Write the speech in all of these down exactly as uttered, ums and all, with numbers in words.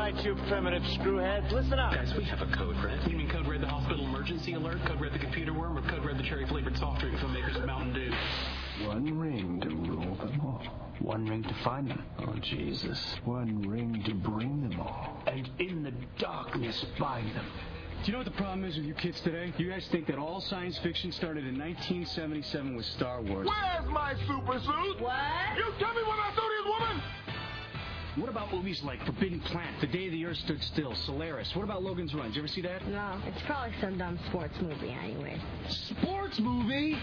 right, you primitive screwheads. Listen up. Guys, we have a code red. You mean code red the hospital emergency alert, code red the computer worm, or code red the cherry-flavored soft drink from makers of Mountain Dew? One ring to rule them all. One ring to find them. Oh, Jesus. One ring to bring them all. And in the darkness bind them. Do you know what the problem is with you kids today? You guys think that all science fiction started in nineteen seventy-seven with Star Wars. Where's my super suit? What? You tell me when I saw this woman! What about movies like Forbidden Planet, The Day the Earth Stood Still, Solaris? What about Logan's Run? Did you ever see that? No, it's probably some dumb sports movie anyway. Sports movie?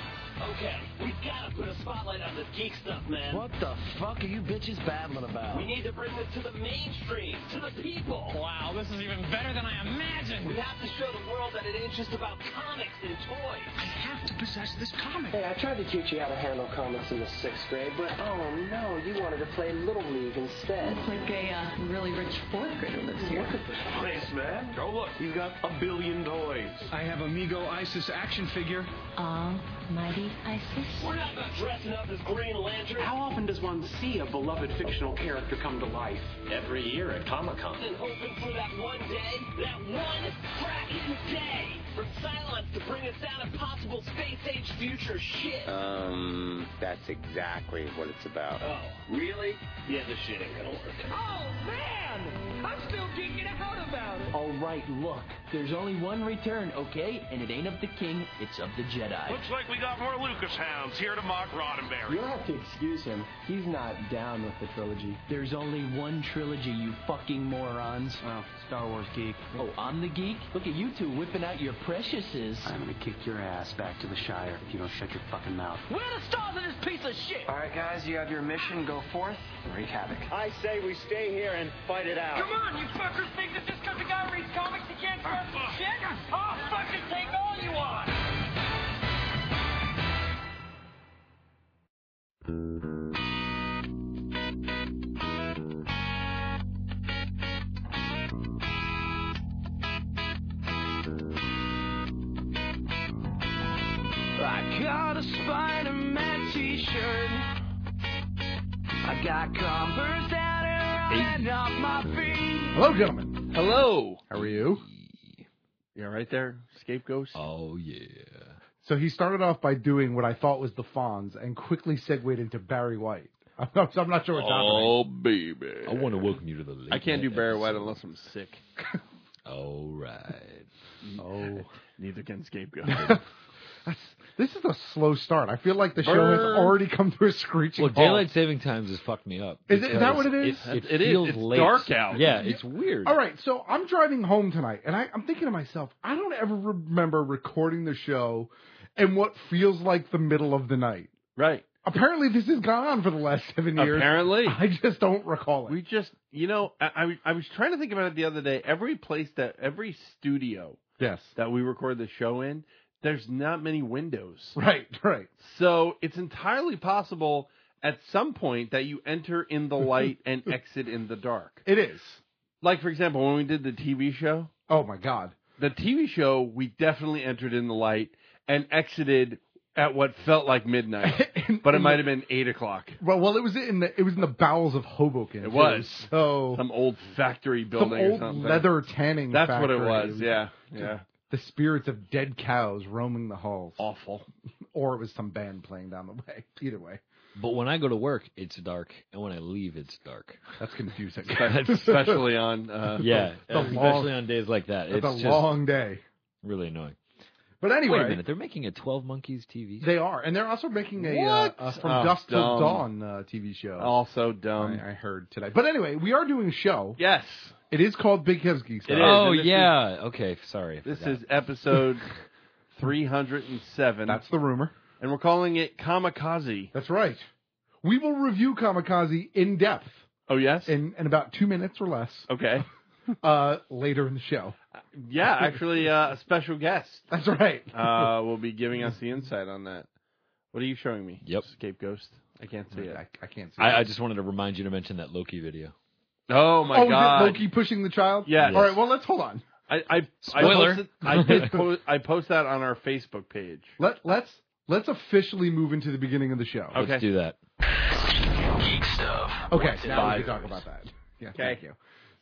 Okay, we've got to put a spotlight on this geek stuff, man. What the fuck are you bitches babbling about? We need to bring this to the mainstream, to the people. Wow, this is even better than I imagined. We have to show the world that it ain't just about comics and toys. I have to possess this comic. Hey, I tried to teach you how to handle comics in the sixth grade, but oh no, you wanted to play Little League instead. Looks like a uh, really rich fourth grader lives here. Look at this place, man. Go look. You've got a billion toys. I have Amigo Isis action figure. Almighty Isis. We're not about dressing up as Green Lantern. How often does one see a beloved fictional character come to life? Every year at Comic-Con. And hoping for that one day, that one cracking day. For Cylons to bring us down impossible space-age future shit. Um, that's exactly what it's about. Oh, really? Yeah, this shit ain't gonna work. Oh, man! I'm still geeking out about it. All right, look. There's only one return, okay? And it ain't of the king, it's of the Jedi. Looks like we got more Lucas hounds here to mock Roddenberry. You'll have to excuse him. He's not down with the trilogy. There's only one trilogy, you fucking morons. Well, Star Wars geek. Oh, I'm the geek? Look at you two whipping out your preciouses. I'm gonna kick your ass back to the Shire if you don't shut your fucking mouth. Where are the stars of this piece of shit? All right, guys, you have your mission. Go forth and wreak havoc. I say we stay here and fight it out. Come on, you fuckers think that just because a guy reads comics he can't trust the shit? I'll fucking take all you want! I got a Spider-Man t-shirt. I got Converse that are right off my feet. Hello, gentlemen. Hello. How are you? You all right there, Scapegoat? Oh, yeah. So he started off by doing what I thought was the Fonz and quickly segued into Barry White. I'm not, so I'm not sure what's oh, happening. Oh, baby. I want to welcome you to the late I can't do Barry episode. White unless I'm sick. All right. Oh. Neither can Scapegoat. That's, this is a slow start. I feel like the show Burn. has already come to a screeching Well, halt. daylight saving times has fucked me up. Is, it, is that what it is? It, it it feels is. It's late. dark out. Yeah, it's weird. All right, so I'm driving home tonight, and I, I'm thinking to myself, I don't ever remember recording the show in what feels like the middle of the night. Right. Apparently, this has gone on for the last seven years. Apparently. I just don't recall it. We just, you know, I, I, I was trying to think about it the other day. Every place that, every studio yes. that we record the show in, there's not many windows. Right, right. So it's entirely possible at some point that you enter in the light and exit in the dark. It is. Like, for example, when we did the T V show. Oh, my God. The T V show, we definitely entered in the light and exited at what felt like midnight, in, but it might have been eight o'clock. Well, well, it was in the it was in the bowels of Hoboken. It was so some old factory building, some old or something. leather tanning. That's factory. what it was. Yeah, yeah. The spirits of dead cows roaming the halls. Awful. Or it was some band playing down the way. Either way. But when I go to work, it's dark, and when I leave, it's dark. That's confusing. Especially on uh, yeah, the especially long, on days like that. It's a just long day. Really annoying. But anyway, wait a minute, they're making a twelve Monkeys T V show? They are, and they're also making a, uh, a From oh, Dusk Till dumb. Dawn uh, T V show. Also dumb. I, I heard today. But anyway, we are doing a show. Yes. It is called Big Kev's Geek Stuff. It is, oh, yeah. Is, okay, sorry. This is episode three hundred seven. That's the rumor. And we're calling it Kamikaze. That's right. We will review Kamikaze in depth. Oh, yes? In, in about two minutes or less. Okay. uh, later in the show. Uh, yeah, actually, uh, a special guest. That's right. uh, will be giving us the insight on that. What are you showing me? Yep. Scapegoat. I can't see I, it. I, I can't see I, it. I just wanted to remind you to mention that Loki video. Oh, my oh, God. Oh, Loki pushing the child? Yes. All right, well, let's hold on. I, I, Spoiler. I, posted, I did post, I post that on our Facebook page. Let, let's let's officially move into the beginning of the show. Okay. Let's do that. Geek stuff. Okay, What's now we it? can talk about that. Yeah, Okay. thank you.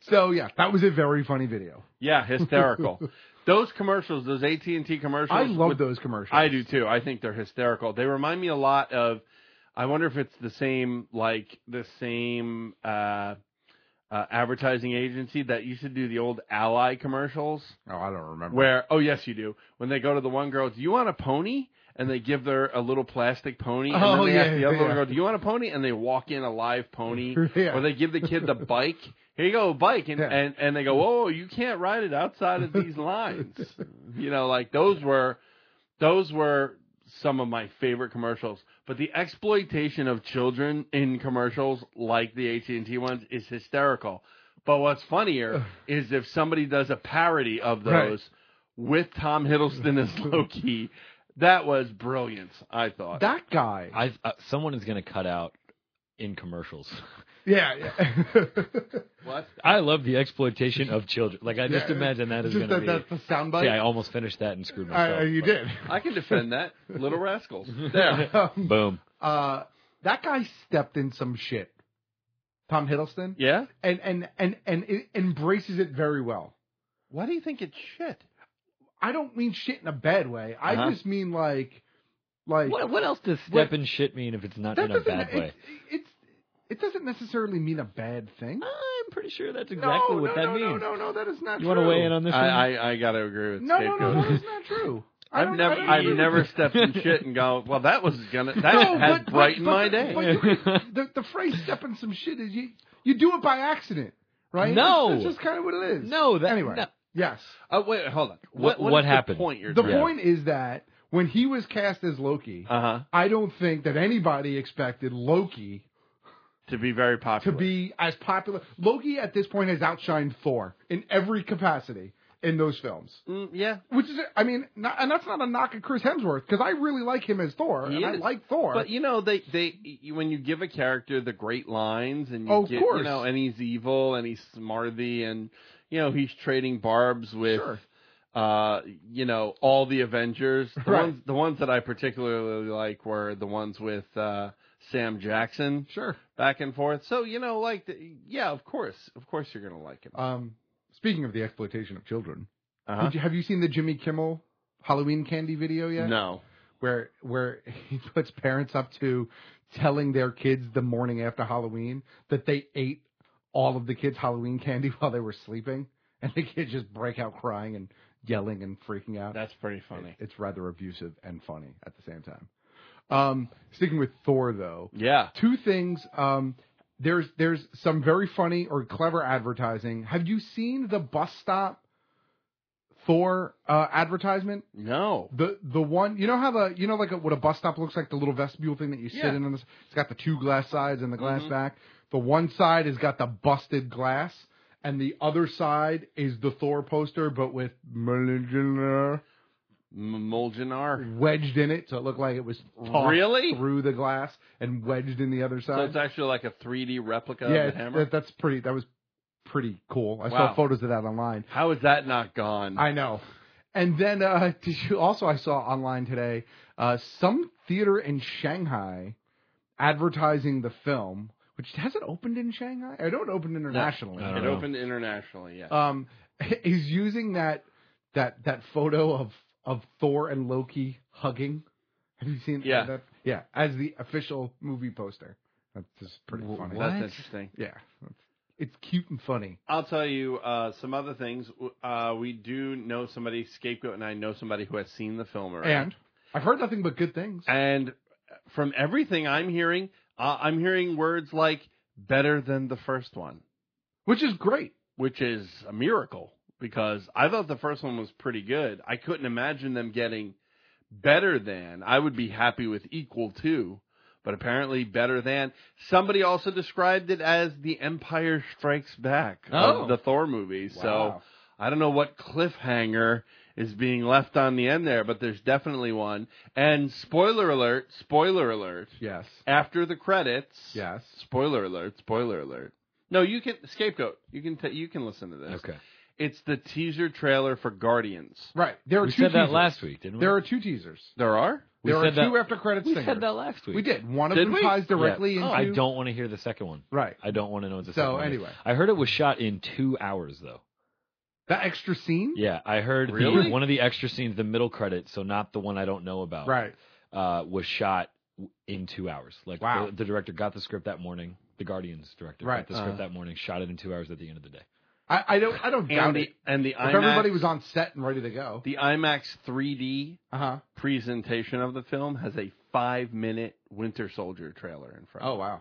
So yeah, that was a very funny video. Yeah, hysterical. Those commercials, those A T and T commercials. I love with, those commercials. I do too. I think they're hysterical. They remind me a lot of. I wonder if it's the same, like the same uh, uh, advertising agency that used to do the old Ally commercials. Oh, I don't remember. Where? Oh, yes, you do. When they go to the one girl, do you want a pony? And they give her a little plastic pony. And Oh, then they yeah, ask the other yeah. one, girl, do you want a pony? And they walk in a live pony. Yeah. Or they give the kid the bike. Here you go, bike. And, Yeah. and, and they go, whoa, you can't ride it outside of these lines. You know, like those were, those were some of my favorite commercials. But the exploitation of children in commercials like the A T and T ones is hysterical. But what's funnier is if somebody does a parody of those Right. with Tom Hiddleston as Loki. That was brilliant, I thought. That guy. I uh, someone is going to cut out in commercials. Yeah. yeah. What? I love the exploitation of children. Like I just Yeah, imagine that is just going to that- be. that's the soundbite? Yeah, I almost finished that and screwed myself. Uh, you did. I can defend that. Little Rascals. There. Um, Boom. Uh, that guy stepped in some shit. Tom Hiddleston. Yeah? And and and and it embraces it very well. Why do you think it's shit? I don't mean shit in a bad way. I Uh-huh. just mean like, like What, what else does what- step in shit mean if it's not that in a doesn't- bad way? It's, it's it doesn't necessarily mean a bad thing. I'm pretty sure that's exactly no, what no, that no, means. No, no, no, that is not You true. want to weigh in on this one? I, I, I got to agree with No, no, Scapegoat. no, that is not true. I I've don't- never, I don't I've agree with never you. stepped in shit and go, well, that was gonna, that No, has but- but- brightened but- my day. But you can, the, the phrase "step in some shit" is you you do it by accident, right? No. that's, that's just kind of what it is. No, that anyway. no. Yes. Oh wait, hold on. What- what what is happened? The point you're The trying- point is that when he was cast as Loki, uh-huh. I don't think that anybody expected Loki to be very to popular. be as popular. Loki at this point has outshined Thor in every capacity in those films. Mm, yeah. Which is, I mean, not, and that's not a knock at Chris Hemsworth because I really like him as Thor, He and I is. like Thor. But you know, they they when you give a character the great lines and you Oh, of get, course. you know, and he's evil and he's smarthy and you know he's trading barbs with. Sure. Uh, you know, all the Avengers. The Right. ones, the ones that I particularly like were the ones with uh, Sam Jackson. Sure. Back and forth. So you know, like, the, yeah, of course, of course, you're gonna like him. Um, speaking of the exploitation of children, Uh-huh. did you, have you seen the Jimmy Kimmel Halloween candy video yet? No. Where where he puts parents up to telling their kids the morning after Halloween that they ate all of the kids' Halloween candy while they were sleeping, and the kids just break out crying and yelling and freaking out. That's pretty funny. It's rather abusive and funny at the same time. Um, sticking with Thor, though, Yeah. two things. Um, there's there's some very funny or clever advertising. Have you seen the bus stop Thor uh, advertisement? No. The the one, you know how the you know like a, what a bus stop looks like, the little vestibule thing that you sit Yeah. in on this. It's got the two glass sides and the glass Mhm. back. The one side has got the busted glass, and the other side is the Thor poster, but with Mjolnir M- Molgenar. wedged in it, so it looked like it was tossed Really? through the glass and wedged in the other side. So it's actually like a three D replica yeah, of the hammer. that, that's pretty. That was pretty cool. I Wow. saw photos of that online. How is that not gone? I know. And then uh, did you also I saw online today uh, some theater in Shanghai advertising the film, which hasn't opened in Shanghai. I don't open internationally. I it don't know. opened internationally. Yeah. Um, is using that that that photo of of Thor and Loki hugging. Have you seen Yeah. that? Yeah, as the official movie poster. That's just pretty W- funny. That's interesting. Yeah, it's, it's cute and funny. I'll tell you uh, some other things. Uh, we do know somebody, Scapegoat, and I know somebody who has seen the film already. And I've heard nothing but good things. And from everything I'm hearing, uh, I'm hearing words like better than the first one, Which is great. which is a miracle because I thought the first one was pretty good. I couldn't imagine them getting better than. I would be happy with equal to, but apparently better than. Somebody also described it as the Empire Strikes Back Oh. of the Thor movies. So Wow. I don't know what cliffhanger is being left on the end there, but there's definitely one. And spoiler alert, spoiler alert. Yes. After the credits. Yes. Spoiler alert, spoiler alert. No, you can Scapegoat. You can t- you can listen to this. Okay. It's the teaser trailer for Guardians. Right. There are We two said that teasers. last week, didn't we? There are two teasers. There are? We there are said two that- after credits we singers. said that last week. We did. One of Did them we? ties directly Yeah. into. I don't want to hear the second one. Right. I don't want to know what the So, second one is. anyway. I heard it was shot in two hours, though. That extra scene? Yeah, I heard Really? the, one of the extra scenes, the middle credit, so not the one I don't know about, Right. uh, was shot in two hours. Like Wow. the, the director got the script that morning. The Guardians director Right. got the script Uh. that morning, shot it in two hours at the end of the day. I, I don't. I don't doubt And the it. and the If IMAX, everybody was on set and ready to go. the IMAX three D Uh huh. presentation of the film has a five minute Winter Soldier trailer in front. Oh wow.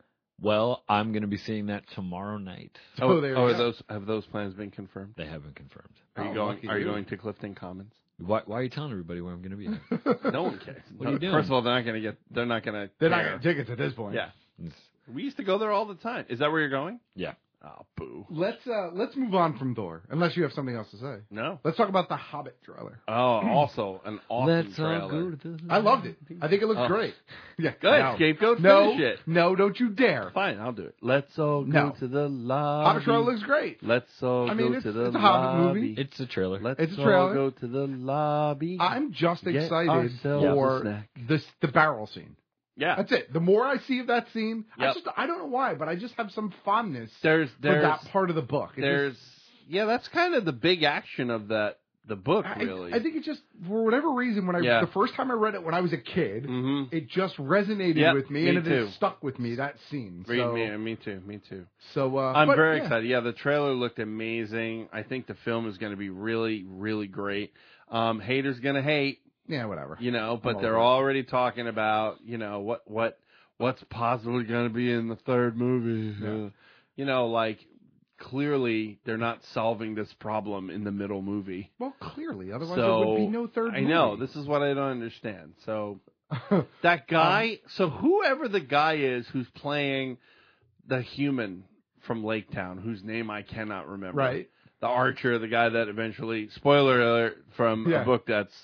Well, I'm going to be seeing that tomorrow night. Oh, there you oh, are go. those have those plans been confirmed? They haven't confirmed. Are you Oh, going? lucky Are you you. going to Clifton Commons? Why, why are you telling everybody where I'm going to be? At? No one cares. What are you doing? First of all, they're not going to get. They're not going to. They're not getting tickets at this point. Yeah, It's- we used to go there all the time. Is that where you're going? yeah. Oh, boo. Let's uh let's move on from Thor, unless you have something else to say. No. Let's talk about the Hobbit trailer. Oh, also an awesome Let's all trailer. go to the... I loved it. I think it looks Oh. great. Yeah. Go ahead, no. scapegoat. No, Finish it. no, don't you dare. Fine, I'll do it. Let's all go No. to the lobby. Hobbit trailer looks great. Let's all I mean, go it's- to the it's a Hobbit lobby. movie. It's a trailer. Let's It's a all trailer. go to the lobby. I'm just Get excited ourselves a for snack. this the barrel scene. Yeah. That's it. The more I see of that scene, I Yep. just I don't know why, but I just have some fondness There's for there's that part of the book. It there's just- yeah, that's kind of the big action of that the book I, really. I think it just for whatever reason when I Yeah. the first time I read it when I was a kid, Mhm. it just resonated Yep, with me, me and it too. has stuck with me that scene. Read so, me, me too, me too. So uh, I'm but, very yeah. excited. Yeah, the trailer looked amazing. I think the film is going to be really, really great. Um, haters going to hate, Yeah, whatever. you know, but I'm they're over it. already talking about, you know, what what what's possibly going to be in the third movie. Yeah. Uh, you know, like clearly they're not solving this problem in the middle movie. Well, clearly, otherwise So there would be no third. I movie. know this is what I don't understand. So that guy, so whoever the guy is who's playing the human from Lake Town, whose name I cannot remember, Right. The archer, the guy that eventually, spoiler alert, from Yeah. a book that's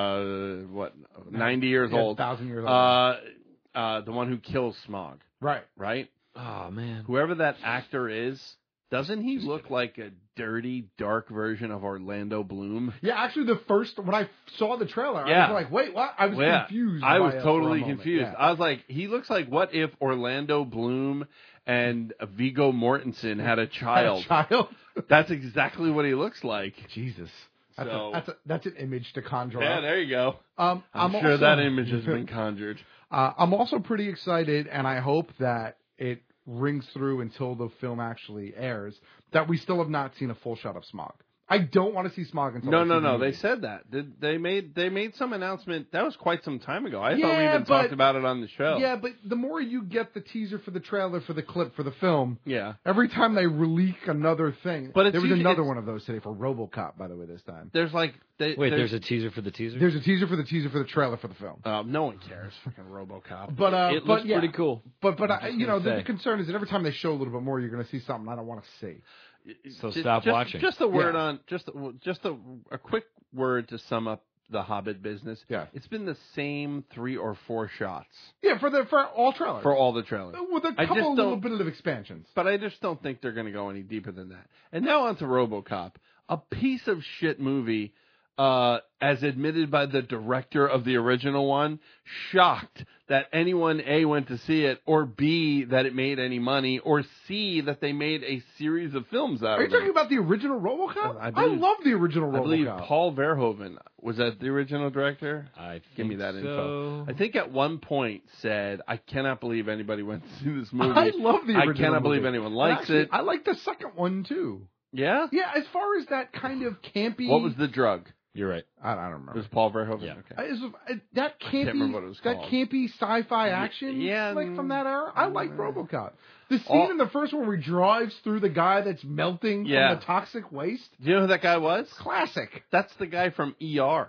uh what ninety years Yeah, old, thousand years old. uh, uh, the one who kills Smog, Right. right? Oh, man. Whoever that actor is, doesn't he look like a dirty, dark version of Orlando Bloom? Yeah, actually, the first when I saw the trailer, I Yeah. was like, "Wait, what?" I was Well, yeah, confused. I by was it for a totally moment. confused. Yeah. I was like, he looks like what if Orlando Bloom and Viggo Mortensen had a child? Had a child. That's exactly what he looks like. Jesus, that's, So- a, that's a, that's an image to conjure Yeah, up. there you go. Um, I'm, I'm sure also- that image has been conjured. Uh, I'm also pretty excited, and I hope that it rings through until the film actually airs, that we still have not seen a full shot of Smog. I don't want to see Smog until No, I see no, the no. movie. They said that. Did they made they made some announcement? That was quite some time ago. I thought we Yeah, even but- talked about it on the show. Yeah, but the more you get the teaser for the trailer for the clip for the film, Yeah. every time they leak another thing. But it's there was usually- another it's- one of those today for RoboCop, by the way, this time. There's like they, Wait, there's a teaser for the teaser? There's a teaser for the teaser for the trailer for the film. uh, no one cares. Fucking RoboCop. But uh, It but looks yeah. pretty cool. But but I'm I, just you know gonna the, say. the concern is that every time they show a little bit more, you're going to see something I don't want to see. So Just- stop just, watching. Just a word Yeah. on just just a, a quick word to sum up the Hobbit business. Yeah. It's been the same three or four shots Yeah, for the for all trailers. for all the trailers. with a I couple just little don't- bit of expansions. But I just don't think they're going to go any deeper than that. And now on to RoboCop, a piece of shit movie, uh, as admitted by the director of the original one, shocked that anyone A, went to see it, or B, that it made any money, or C, that they made a series of films out Are you of it. talking about the original RoboCop? I I, believe- love the original I believe RoboCop. Paul Verhoeven, was that the original director? I think Give me that so. info. I think at one point said, I cannot believe anybody went to see this movie. I love the I original cannot believe movie. anyone But likes actually, it. I like the second one too. Yeah? Yeah, as far as that kind of campy. What was the drug? You're right. I, I don't It remember. was Paul Verhoeven? Yeah. Okay. Uh, is- uh, that campy, remember what it was that called. campy sci-fi action, yeah, like from that era. I like mm. RoboCop. The scene All- in the first one where he drives through the guy that's melting Yeah. from the toxic waste. Do you know who that guy was? Classic. That's the guy from E R.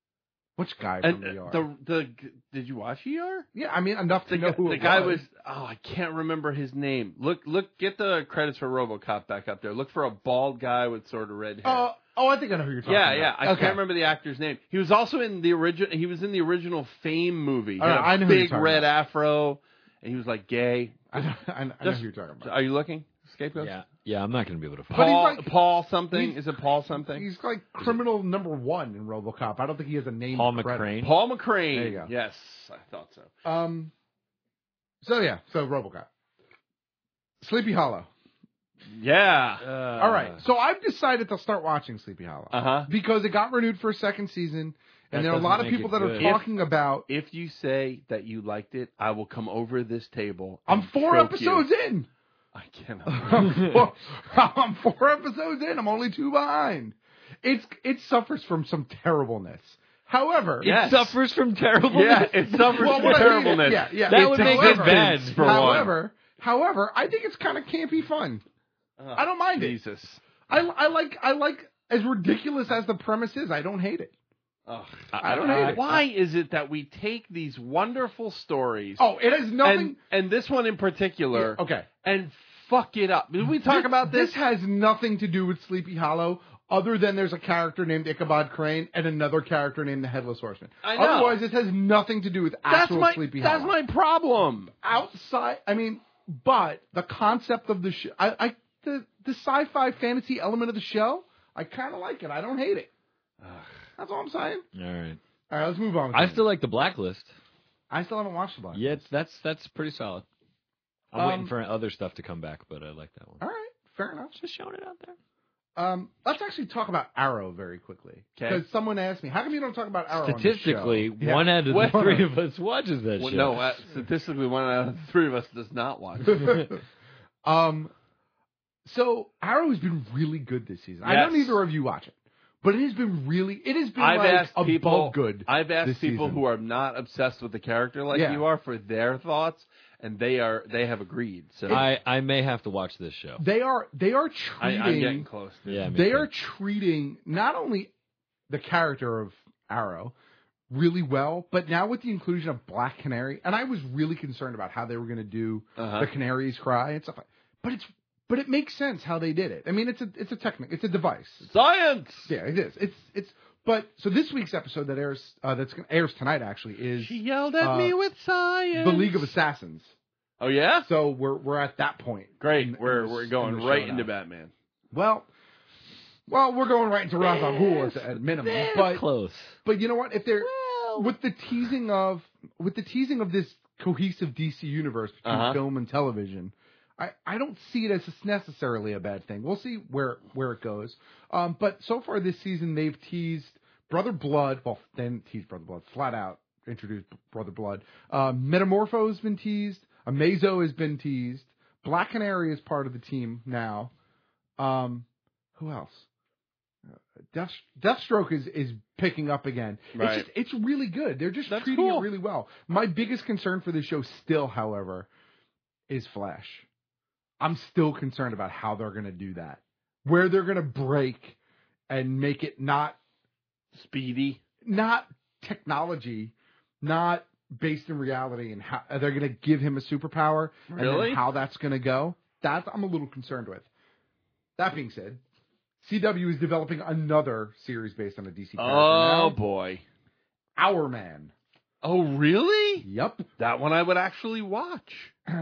Which guy And from E R? the the did you watch E R? yeah, I mean enough to The, know guy, who the it guy was. was oh I can't remember his name. Look look get the credits for RoboCop back up there. Look for a bald guy with sort of red hair. Uh, oh, I think I know who you're talking yeah, about. yeah. I okay. can't remember the actor's name. He was also in the original. He was in the original Fame movie. He All had right, I a know who you're big talking red about. afro, and he was like gay. I know, I know, I know Just- who you're talking about. Are you looking? Scapegoat? Yeah, yeah. I'm not going to be able to. But Find he's Paul, like- Paul something? he's- Is it Paul something? He's like criminal number one in RoboCop. I don't think he has a name. Paul credit. McCrane. Paul McCrane. There you go. Yes, I thought so. Um. So yeah, so RoboCop, Sleepy Hollow. Yeah. Uh, All right, so I've decided to start watching Sleepy Hollow Uh huh. because it got renewed for a second season, That and there are a doesn't lot of make people it that are good. talking about. If you say that you liked it, I will come over this table. I'm and four choke episodes you. in. I cannot. I'm, four, I'm four episodes in. I'm only two behind. It's it suffers from some terribleness. However, Yes. It suffers from terribleness. Yeah, it suffers Well, from what I mean- terribleness. yeah, yeah. That It's would make it however- bad. For one. However, however, I think it's kind of campy fun. Oh, I don't mind it. Jesus. I, I like I like as ridiculous as the premise is. I don't hate it. Ugh. I don't hate it. Why is it that we take these wonderful stories? Oh, it has nothing. and, and this one in particular, Yeah, okay. and fuck it up. Did we talk about this? This has nothing to do with Sleepy Hollow, other than there's a character named Ichabod Crane and another character named the Headless Horseman. I know. Otherwise, this has nothing to do with that's actual my Sleepy that's Hollow. my problem. Outside, I mean, but the concept of the show, I, I the the sci-fi fantasy element of the show, I kind of like it. I don't hate it. That's all I'm saying. All right. All right, let's move on. I still like the Blacklist. I still haven't watched the Blacklist. Yeah, it's, that's that's pretty solid. I'm Um, waiting for other stuff to come back, but I like that one. All right, fair enough. Just showing it out there. Um, let's actually talk about Arrow very quickly. Okay. Because someone asked me, how come you don't talk about Arrow Statistically, on the show? one Yeah. out of the What? three of us watches that Well, show. no, uh, statistically, one out of the three of us does not watch. um, so Arrow has been really good this season. I know Yes. neither of you watch it, but it has been really, it has been I've like asked above people. good. I've asked this people season. who are not obsessed with the character like Yeah. you are for their thoughts, and they are they have agreed. So I, I may have to watch this show. They are, they are I, treating, I'm getting close. To Yeah, it. me they too. are treating not only the character of Arrow really well, but now with the inclusion of Black Canary, and I was really concerned about how they were going to do Uh-huh. the Canary's Cry and stuff. like- But it's but it makes sense how they did it. I mean, it's a it's a technique, it's a device. Science. Yeah, it is. It's it's. But so this week's episode that airs uh, that's gonna, airs tonight actually is She yelled at uh, me with science. the League of Assassins. Oh yeah. So we're we're at that point. Great. in- in we're the- we're in going the right show into now. Batman. Well, well, we're going right into Ra's al Ghul at, at minimum. They're But close. but you know what? If they're with the teasing of with the teasing of this cohesive D C universe between Uh-huh. film and television, I, I don't see it as necessarily a bad thing. We'll see where where it goes. Um, but so far this season they've teased Brother Blood. Well, they didn't tease Brother Blood. Flat out introduced Brother Blood. Uh, Metamorpho has been teased. Amazo has been teased. Black Canary is part of the team now. Um, who else? Uh, Death, Deathstroke is, is picking up again. Right. It's just, it's really good. They're just That's treating cool. it really well. My biggest concern for the show still, however, is Flash. I'm still concerned about how they're going to do that. Where they're going to break and make it not Speedy. not technology, not based in reality, and how they're going to give him a superpower, and Really? then how that's going to go. That I'm a little concerned with. That being said, C W is developing another series based on a D C character Oh now. boy. Our Man. Oh really? Yep. That one I would actually watch.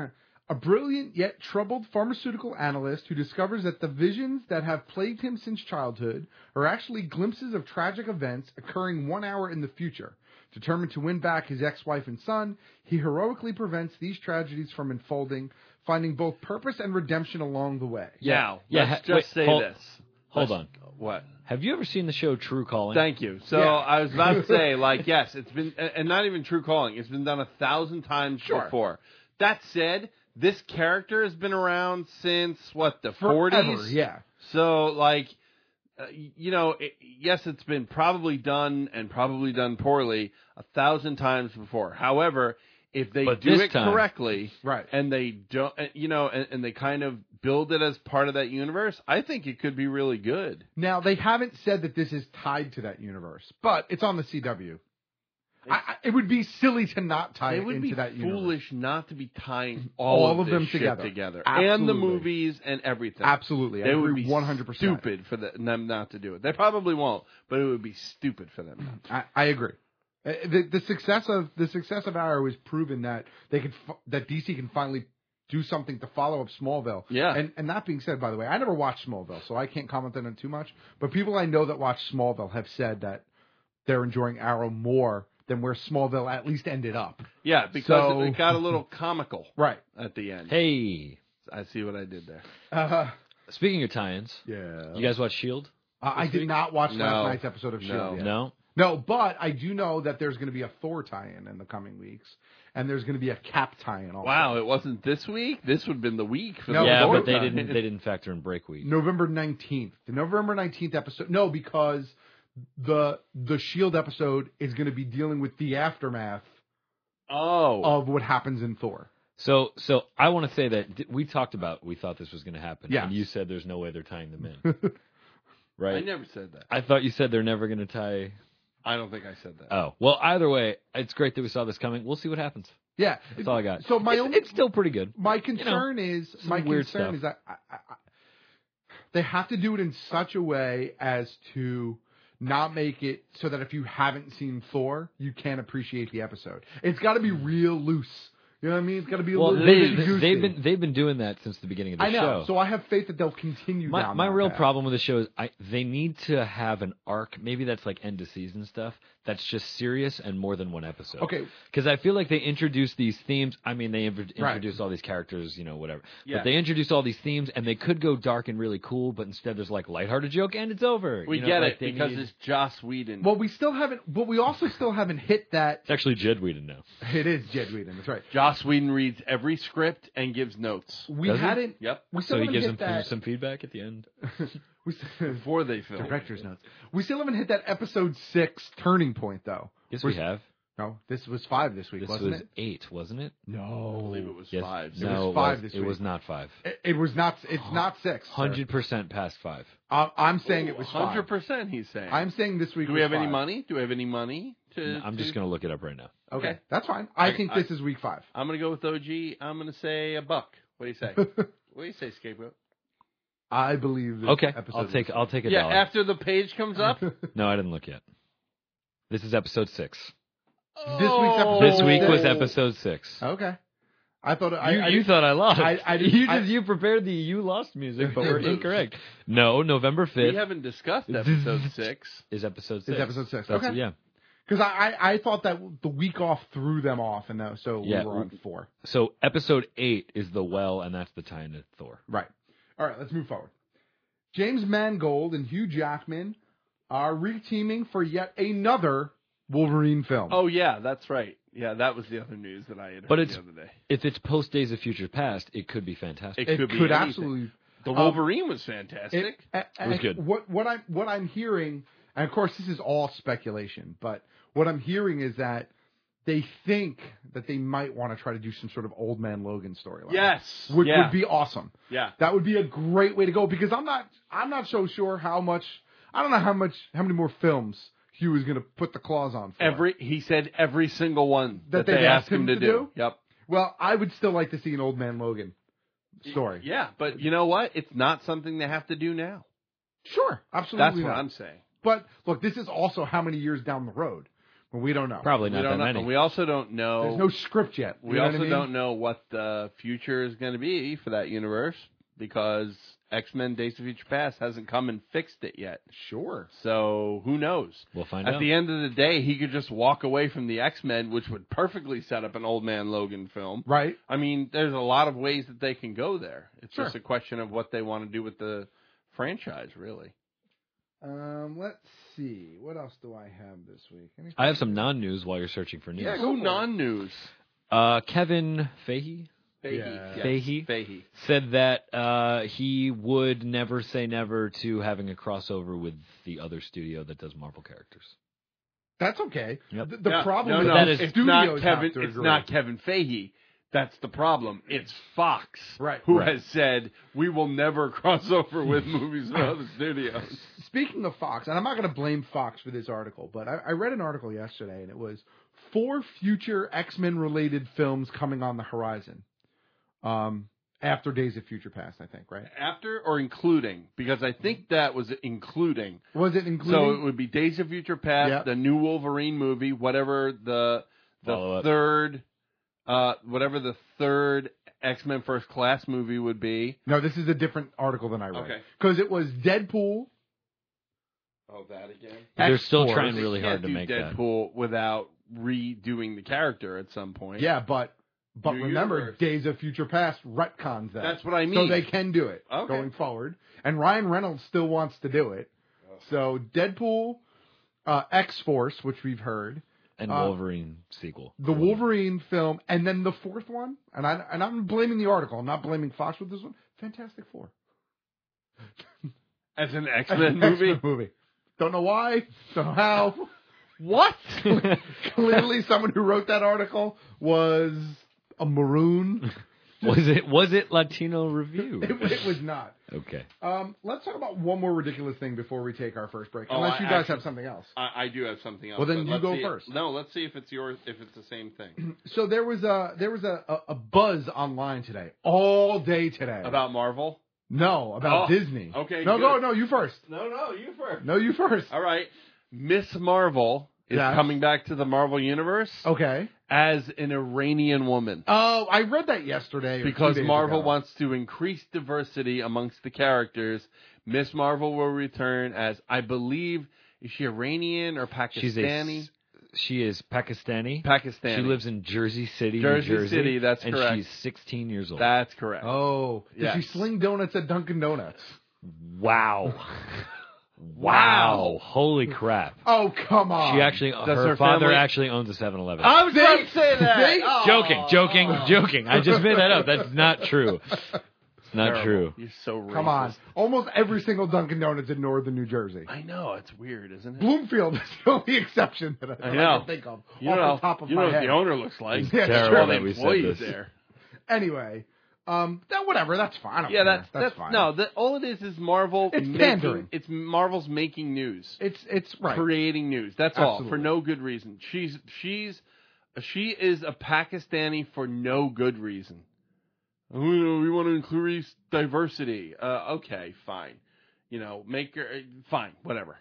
A brilliant yet troubled pharmaceutical analyst who discovers that the visions that have plagued him since childhood are actually glimpses of tragic events occurring one hour in the future. Determined to win back his ex-wife and son, he heroically prevents these tragedies from unfolding, finding both purpose and redemption along the way. Now, Yeah, let's ha- just wait, say hold- this. Hold Let's- on. What? Have you ever seen the show True Calling? Thank you. So Yeah. I was about to say, like, yes, it's been, and not even True Calling. It's been done a thousand times Sure. before. That said, this character has been around since what the Forever, forties. yeah. So like, uh, you know, it, yes, it's been probably done and probably done poorly a thousand times before. However, if they But do this it time- correctly, Right. and they don't, uh, you know, and, and they kind of build it as part of that universe, I think it could be really good. Now, they haven't said that this is tied to that universe, but it's on the C W. I, I, it would be silly to not tie It it would into be that universe. foolish not to be tying all, All of, of this them shit together. together, and the Absolutely. movies and everything. Absolutely. I It would agree be one hundred percent. stupid for the, them not to do it. They probably won't, but it would be stupid for them. not to. I, I agree. Uh, The, the success of the success of Arrow has proven that they can f- that D C can finally do something to follow up Smallville. Yeah. And and that being said, by the way, I never watched Smallville, so I can't comment on it too much. But people I know that watch Smallville have said that they're enjoying Arrow more than where Smallville at least ended up. Yeah, because So- it got a little comical Right. at the end. Hey. I see what I did there. Uh, Speaking of tie-ins, yeah. you guys watch S H I E L D? Uh, I did not watch No. last night's episode of S H I E L D No. yet. No? No, but I do know that there's going to be a Thor tie-in in the coming weeks, and there's going to be a Cap tie-in also. Wow, it wasn't this week? This would have been the week for No, the yeah, Thor but they time. didn't. They didn't factor in break week. November nineteenth. The November nineteenth episode. No, because the the S H I E L D episode is going to be dealing with the aftermath Oh. of what happens in Thor. So, so I want to say that d- we talked about we thought this was going to happen, Yes. and you said there's no way they're tying them in, right? I never said that. I thought you said they're never going to tie. I don't think I said that. Oh, well, either way, it's great that we saw this coming. We'll see what happens. Yeah, That's all I got. So my it's, only, it's still pretty good. my concern is some my weird concern stuff. is that I, I, I, they have to do it in such a way as to not make it so that if you haven't seen Thor, you can't appreciate the episode. It's got to be real loose. You know what I mean? It's got to be a Well, little they, loosey-goosey. they've been they've been doing that since the beginning of the I know. show. So I have faith that they'll continue My down my that real path. problem with the show is I they need to have an arc. Maybe that's like end of season stuff. That's just serious and more than one episode. Okay. Because I feel like they introduce these themes. I mean, they inv- Right. introduce all these characters, you know, whatever. Yeah. But they introduce all these themes, and they could go dark and really cool, but instead there's like lighthearted joke, and it's over. We You know, get like it they because need- it's Joss Whedon. Well, we still haven't, but we also still haven't hit that. It's actually Jed Whedon now. It is Jed Whedon. That's right. Joss Whedon reads every script and gives notes. We Does he? hadn't. Yep. We still So he haven't gives hit them that. some feedback at the end. we still, Before they film. director's notes. We still haven't hit that episode six turning point though. Yes, We're- we have. No, this was five this week, This wasn't was it? eight, wasn't it? I No, believe it was Yes. five. It No, was five was, this It week. was not five. It, it was not. It's not six. sir. Hundred percent past five. Uh, I'm saying it was Hundred five. percent. He's saying. I'm saying this week. Do we was have any five. money? Do we have any money? To, No, I'm to- just going to look it up right now. Okay, Okay. that's fine. I I- think I- this is week five. I'm gonna go with O G. I'm gonna say a buck. What do you say? What do you say, Scapegoat? I believe. This Okay, episode I'll is- take I'll take a Yeah. dollar. After the page comes up. No, I didn't look yet. This is episode six. This week's episode. This week was Oh. episode six. Okay. I thought I, You, I, you thought I lost. I- I- you I- just you prepared the you lost music, but we're incorrect. No, November We fifth haven't discussed episode six. is episode six. Is episode six. That's Okay. yeah. Because I, I, I thought that the week off threw them off, and that, so Yeah. we were on four. So episode eight is the well, and that's the tie into Thor. Right. All right, let's move forward. James Mangold and Hugh Jackman are reteaming for yet another Wolverine film. Oh yeah, that's right. Yeah, that was the other news that I had heard But it's the other day. if it's post Days of Future Past, it could be fantastic. It it could could, be anything. absolutely. The um, Wolverine was fantastic. It, It was good. What what I'm what I'm hearing, and of course this is all speculation, but what I'm hearing is that they think that they might want to try to do some sort of Old Man Logan storyline. yes, Which yeah. would be awesome. Yeah. That would be a great way to go because I'm not I'm not so sure how much I don't know how much how many more films Hugh is going to put the claws on for. Every he said every single one That that, they've they asked asked him him to to do. do? Yep. Well, I would still like to see an Old Man Logan story. Yeah, but you know what? It's not something they have to do now. Sure, absolutely. That's what not. I'm saying. But look, this is also how many years down the road. Well, we don't know. Probably We not that don't know. many. We also don't know. There's no script yet. You we know also what I mean? don't know what the future is going to be for that universe because X-Men: Days of Future Past hasn't come and fixed it yet. Sure. So who knows? We'll find At out. the end of the day, he could just walk away from the X-Men, which would perfectly set up an Old Man Logan film. Right. I mean, there's a lot of ways that they can go there. It's Sure. just a question of what they want to do with the franchise, really. Um, let's see. What else do I have this week? Anything? I have some non-news while you're searching for news. Yeah, go Who for it. non-news? Uh, Kevin Feige Fahey. Yeah. Yes, Fahey? Fahey. said that uh, he would never say never to having a crossover with the other studio that does Marvel characters. That's okay. Yep. The, the Yeah, problem no, is no, that that is- it's not studios Kevin. have to It's agree. not Kevin Feige. That's the problem. It's Fox, Right. who Right. has said we will never cross over with movies with other studios. Speaking of Fox, and I'm not going to blame Fox for this article, but I, I read an article yesterday, and it was four future X-Men related films coming on the horizon. Um, after Days of Future Past, I think, right? After or including? Because I think that was including. Was it including? So it would be Days of Future Past, Yep. the new Wolverine movie, whatever the the Follow-up. third, uh, whatever the third X-Men First Class movie would be. No, this is a different article than I read. Okay. Because it was Deadpool. Oh, that again? They're still X-Force. trying really They hard can't to do make that. Deadpool without redoing the character at some point. Yeah, but but New remember, universe. Days of Future Past retcons that. That's what I So mean. they can do it Okay. going forward. And Ryan Reynolds still wants to do it. So Deadpool, uh, X-Force, which we've heard. And uh, Wolverine sequel. The Wolverine film, and then the fourth one, and I and I'm blaming the article. I'm not blaming Fox with this one. Fantastic Four. As an X-Men movie? X-Men movie. Don't know why. Don't know how. What? Clearly, someone who wrote that article was a maroon. Was it was it Latino Review? It, it was not. Okay. Um, let's talk about one more ridiculous thing before we take our first break. Oh, Unless I you guys actually- have something else. I, I do have something else. Well, then but you let's go see- first. No, let's see if it's yours. If it's the same thing So there was a there was a, a, a buzz online today, all day today. about Marvel. No, about Oh, Disney. okay, No, good. go. No, you first. No, no, you first. No, you first. All right, Miss Marvel is Yes. coming back to the Marvel universe Okay. as an Iranian woman. Oh, I read that yesterday. or two Because days Marvel ago. wants to increase diversity amongst the characters, Miss Marvel will return as, I believe, is she Iranian or She's a Pakistani? s- she is Pakistani. Pakistani. She lives in Jersey City, Jersey New Jersey. City, that's and correct. she's sixteen years old. That's correct. Oh, did Yes. she sling donuts at Dunkin' Donuts? Wow. Wow. Holy crap. Oh, come on. She actually, Does her, her father family- actually owns a seven eleven. I was about to say that. See? Oh. Joking, joking, joking. I just made that up. That's not true. It's not Terrible. true. You're so racist. Come on. Almost every single Dunkin' Donuts in northern New Jersey. I know, it's weird, isn't it? Bloomfield is the only exception that I, that I I know. can think of You off know, the top of you my know what head. the owner looks like. Yeah, terrible All the that we said employees this. there. Anyway, um, that, whatever. That's fine. I don't Yeah, care. that's, that's that's fine. no. The, all it is is Marvel. It's making, pandering. It's Marvel's making news, it's it's right. creating news. That's all Absolutely. for no good reason. She's she's she is a Pakistani for no good reason. Oh, you know, we want to increase diversity. Uh, okay, fine. You know, make her fine, whatever.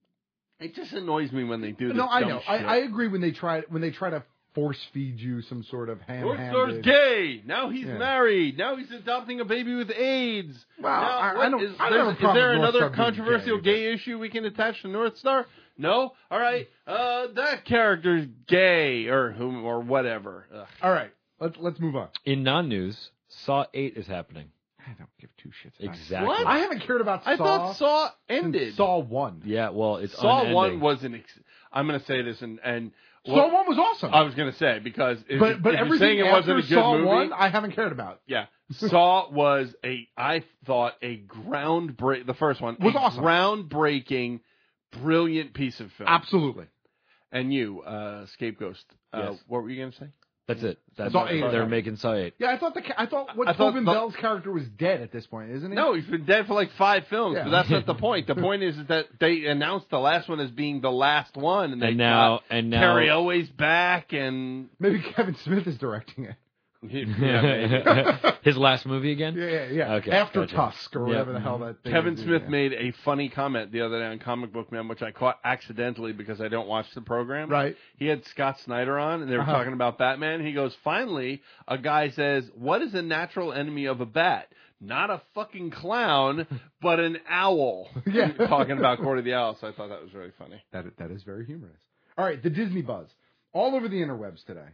It just annoys me when they do this. No, I dumb know. I, shit. I agree when they try when they try to force feed you some sort of North Star's ham-handed. gay. Now he's Yeah. married. Now he's adopting a baby with AIDS. Well, now, I- I what don't- is, I don't have a there's- is problem there with North another Star being controversial gay, gay, issue we can attach to North Star? No. All right. Uh, that character's gay or whom or whatever. Ugh. All right, let's let's move on. In non-news, Saw eight is happening. I don't give two shits. About Exactly. What? I haven't cared about Saw. I thought Saw since ended. Saw one. Yeah, well, it's Saw unending. one was an. Ex- I'm going to say this and and Saw one was awesome. I was going to say because if, but but if you're everything saying it after wasn't a good Saw movie, one, I haven't cared about. yeah, Saw was a I thought a groundbreak. The first one Was a awesome. groundbreaking, brilliant piece of film. Absolutely. And you, uh, Scapegoat, uh, Yes. what were you going to say? That's it. That's Saw eight. They're making Saw eight. Yeah, I thought the ca- I thought what I thought Tobin the- Bell's character was dead at this point, isn't he? No, he's been dead for like five films, Yeah. but that's not the point. The point is that they announced the last one as being the last one, and, they And now, got and now, Carrie Elway's back, and Maybe Kevin Smith is directing it. yeah, maybe. his last movie again. Yeah, yeah, yeah. Okay, After gotcha. Tusk or Yeah. whatever the hell that thing Kevin is, Smith yeah. made a funny comment the other day on Comic Book Man, which I caught accidentally because I don't watch the program. Right. He had Scott Snyder on, and they were Uh-huh. talking about Batman. He goes, finally, a guy says, what is a natural enemy of a bat? Not a fucking clown, but an owl. Yeah. Talking about Court of the Owl, so I thought that was really funny. That that is very humorous. All right, the Disney buzz all over the interwebs today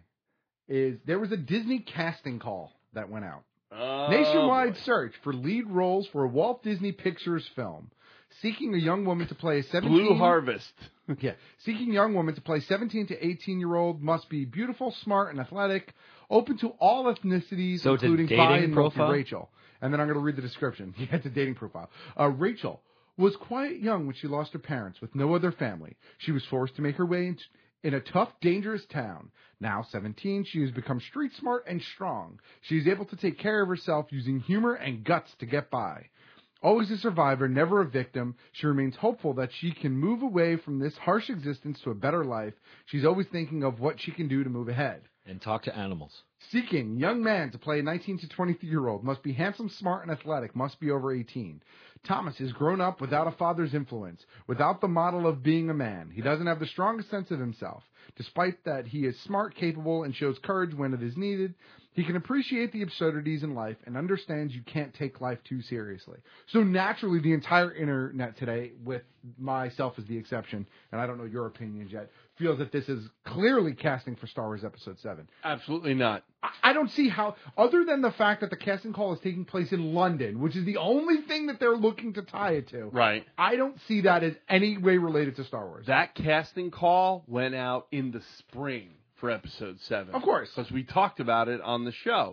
is there was a Disney casting call that went out. Oh, Nationwide boy. search for lead roles for a Walt Disney Pictures film, seeking a young woman to play a seventeen. Blue Harvest. Yeah, seeking a young woman to play seventeen to eighteen year old must be beautiful, smart, and athletic, open to all ethnicities, So it's a including dating bi and multi profile? Rachel. And then I'm going to read the description. Yeah, it's a dating profile. Uh, Rachel was quite young when she lost her parents with no other family. She was forced to make her way into, in a tough, dangerous town. Now seventeen, she has become street smart and strong. She is able to take care of herself using humor and guts to get by. Always a survivor, never a victim, she remains hopeful that she can move away from this harsh existence to a better life. She's always thinking of what she can do to move ahead. And talk to animals. Seeking young man to play a nineteen to twenty-year-old, must be handsome, smart, and athletic, must be over eighteen. Thomas is grown up without a father's influence, without the model of being a man. He doesn't have the strongest sense of himself. Despite that, he is smart, capable, and shows courage when it is needed. He can appreciate the absurdities in life and understands you can't take life too seriously. So naturally, the entire internet today, with myself as the exception, and I don't know your opinions yet, feels that this is clearly casting for Star Wars Episode seven. Absolutely not. I, I don't see how, other than the fact that the casting call is taking place in London, which is the only thing that they're looking to tie it to. Right. I don't see that as any way related to Star Wars. That casting call went out in the spring for Episode seven. Of course. Because we talked about it on the show.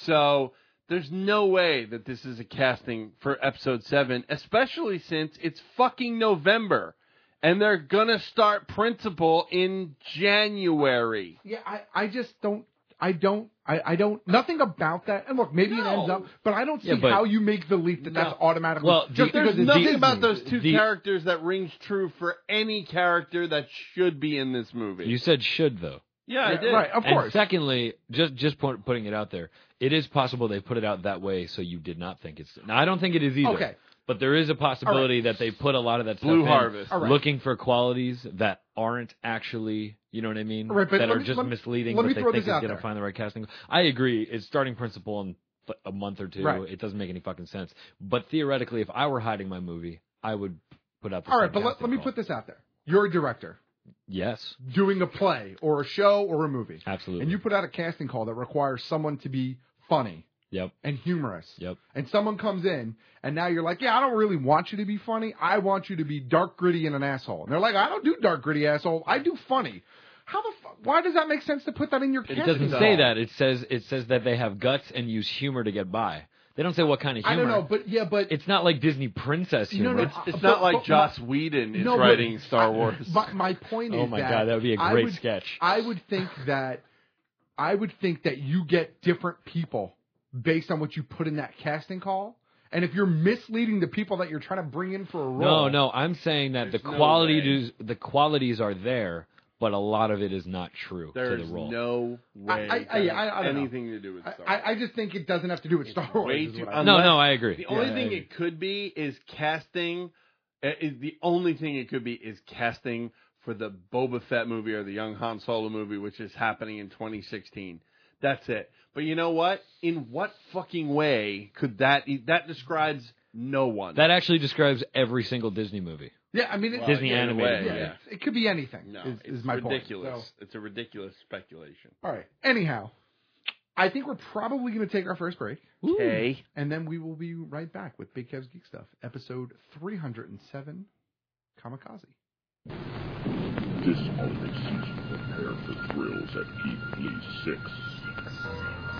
So there's no way that this is a casting for Episode seven, especially since it's fucking November. And they're going to start Principal in January. Yeah, I, I just don't, I don't, I, I don't, nothing about that. And look, maybe No. it ends up, but I don't see Yeah, but- how you make the leap that No. that's automatically, Well, just There's because it's nothing Disney. about those two The- characters that rings true for any character that should be in this movie. You said should, though. yeah, I Yeah, did. right, of And course. secondly, just just point, putting it out there, it is possible they put it out that way so you did not think it's. Now, I don't think it is either. Okay. But there is a possibility that they put a lot of that stuff Blue in, Harvest. All right. looking for qualities that aren't actually, you know what I mean, All right, but that let are me- just let me- misleading, let but me they throw think this is out going to there. find the right casting. I agree. It's starting Principal in f- a month or two. Right. It doesn't make any fucking sense. But theoretically, if I were hiding my movie, I would put out the All same right, but let, casting let me call. put this out there. You're a director Yes, doing a play or a show or a movie. absolutely. And you put out a casting call that requires someone to be funny Yep. and humorous. Yep. And someone comes in, and now you're like, yeah, I don't really want you to be funny. I want you to be dark, gritty, and an asshole. And they're like, I don't do dark, gritty, asshole. I do funny. How the fuck? Why does that make sense to put that in your It casting doesn't call? say that. It says it says that they have guts and use humor to get by. They don't say what kind of I humor. don't know, but yeah, but It's not like Disney princess No, humor. no, It's- uh, It's but- not like but Joss my- Whedon is No, but writing Star I- Wars. But my point is Oh my that God, that would be a I great would- sketch. I would think that I would think that you get different people based on what you put in that casting call. And if you're misleading the people that you're trying to bring in for a role, No, no, I'm saying that There's the no quality way. is, the qualities are there, but a lot of it is not true There's to the role. no way I- I- that I- has I- I don't know. anything to do with Star Wars. I, I just think it doesn't have to do with Star Wars. Way is too- what I- No, unless- no, I agree. The only Yeah, thing I- it could be is casting. uh, Is the only thing it could be is casting for the Boba Fett movie or the Young Han Solo movie, which is happening in twenty sixteen. That's it. But you know what? In what fucking way could that? That describes no one. That actually describes every single Disney movie. Yeah, I mean, it, Well, Disney in a animated way, movie. yeah, yeah. it's- it could be anything. No, is, it's is my ridiculous. point. So, It's a ridiculous speculation. all right. Anyhow, I think we're probably going to take our first break. Okay. And then we will be right back with Big Kev's Geek Stuff, episode three hundred seven, Kamikaze. This holiday season, prepare for thrills at Geek Please six.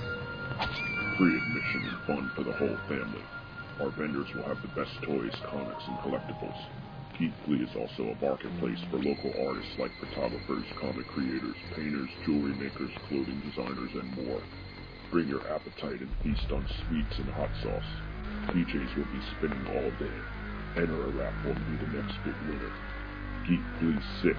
Free admission and fun for the whole family. Our vendors will have the best toys, comics, and collectibles. Geek Flea is also a marketplace for local artists like photographers, comic creators, painters, jewelry makers, clothing designers, and more. Bring your appetite and feast on sweets and hot sauce. D Js will be spinning all day. Enter a raffle and be the next big winner. Geek Flea six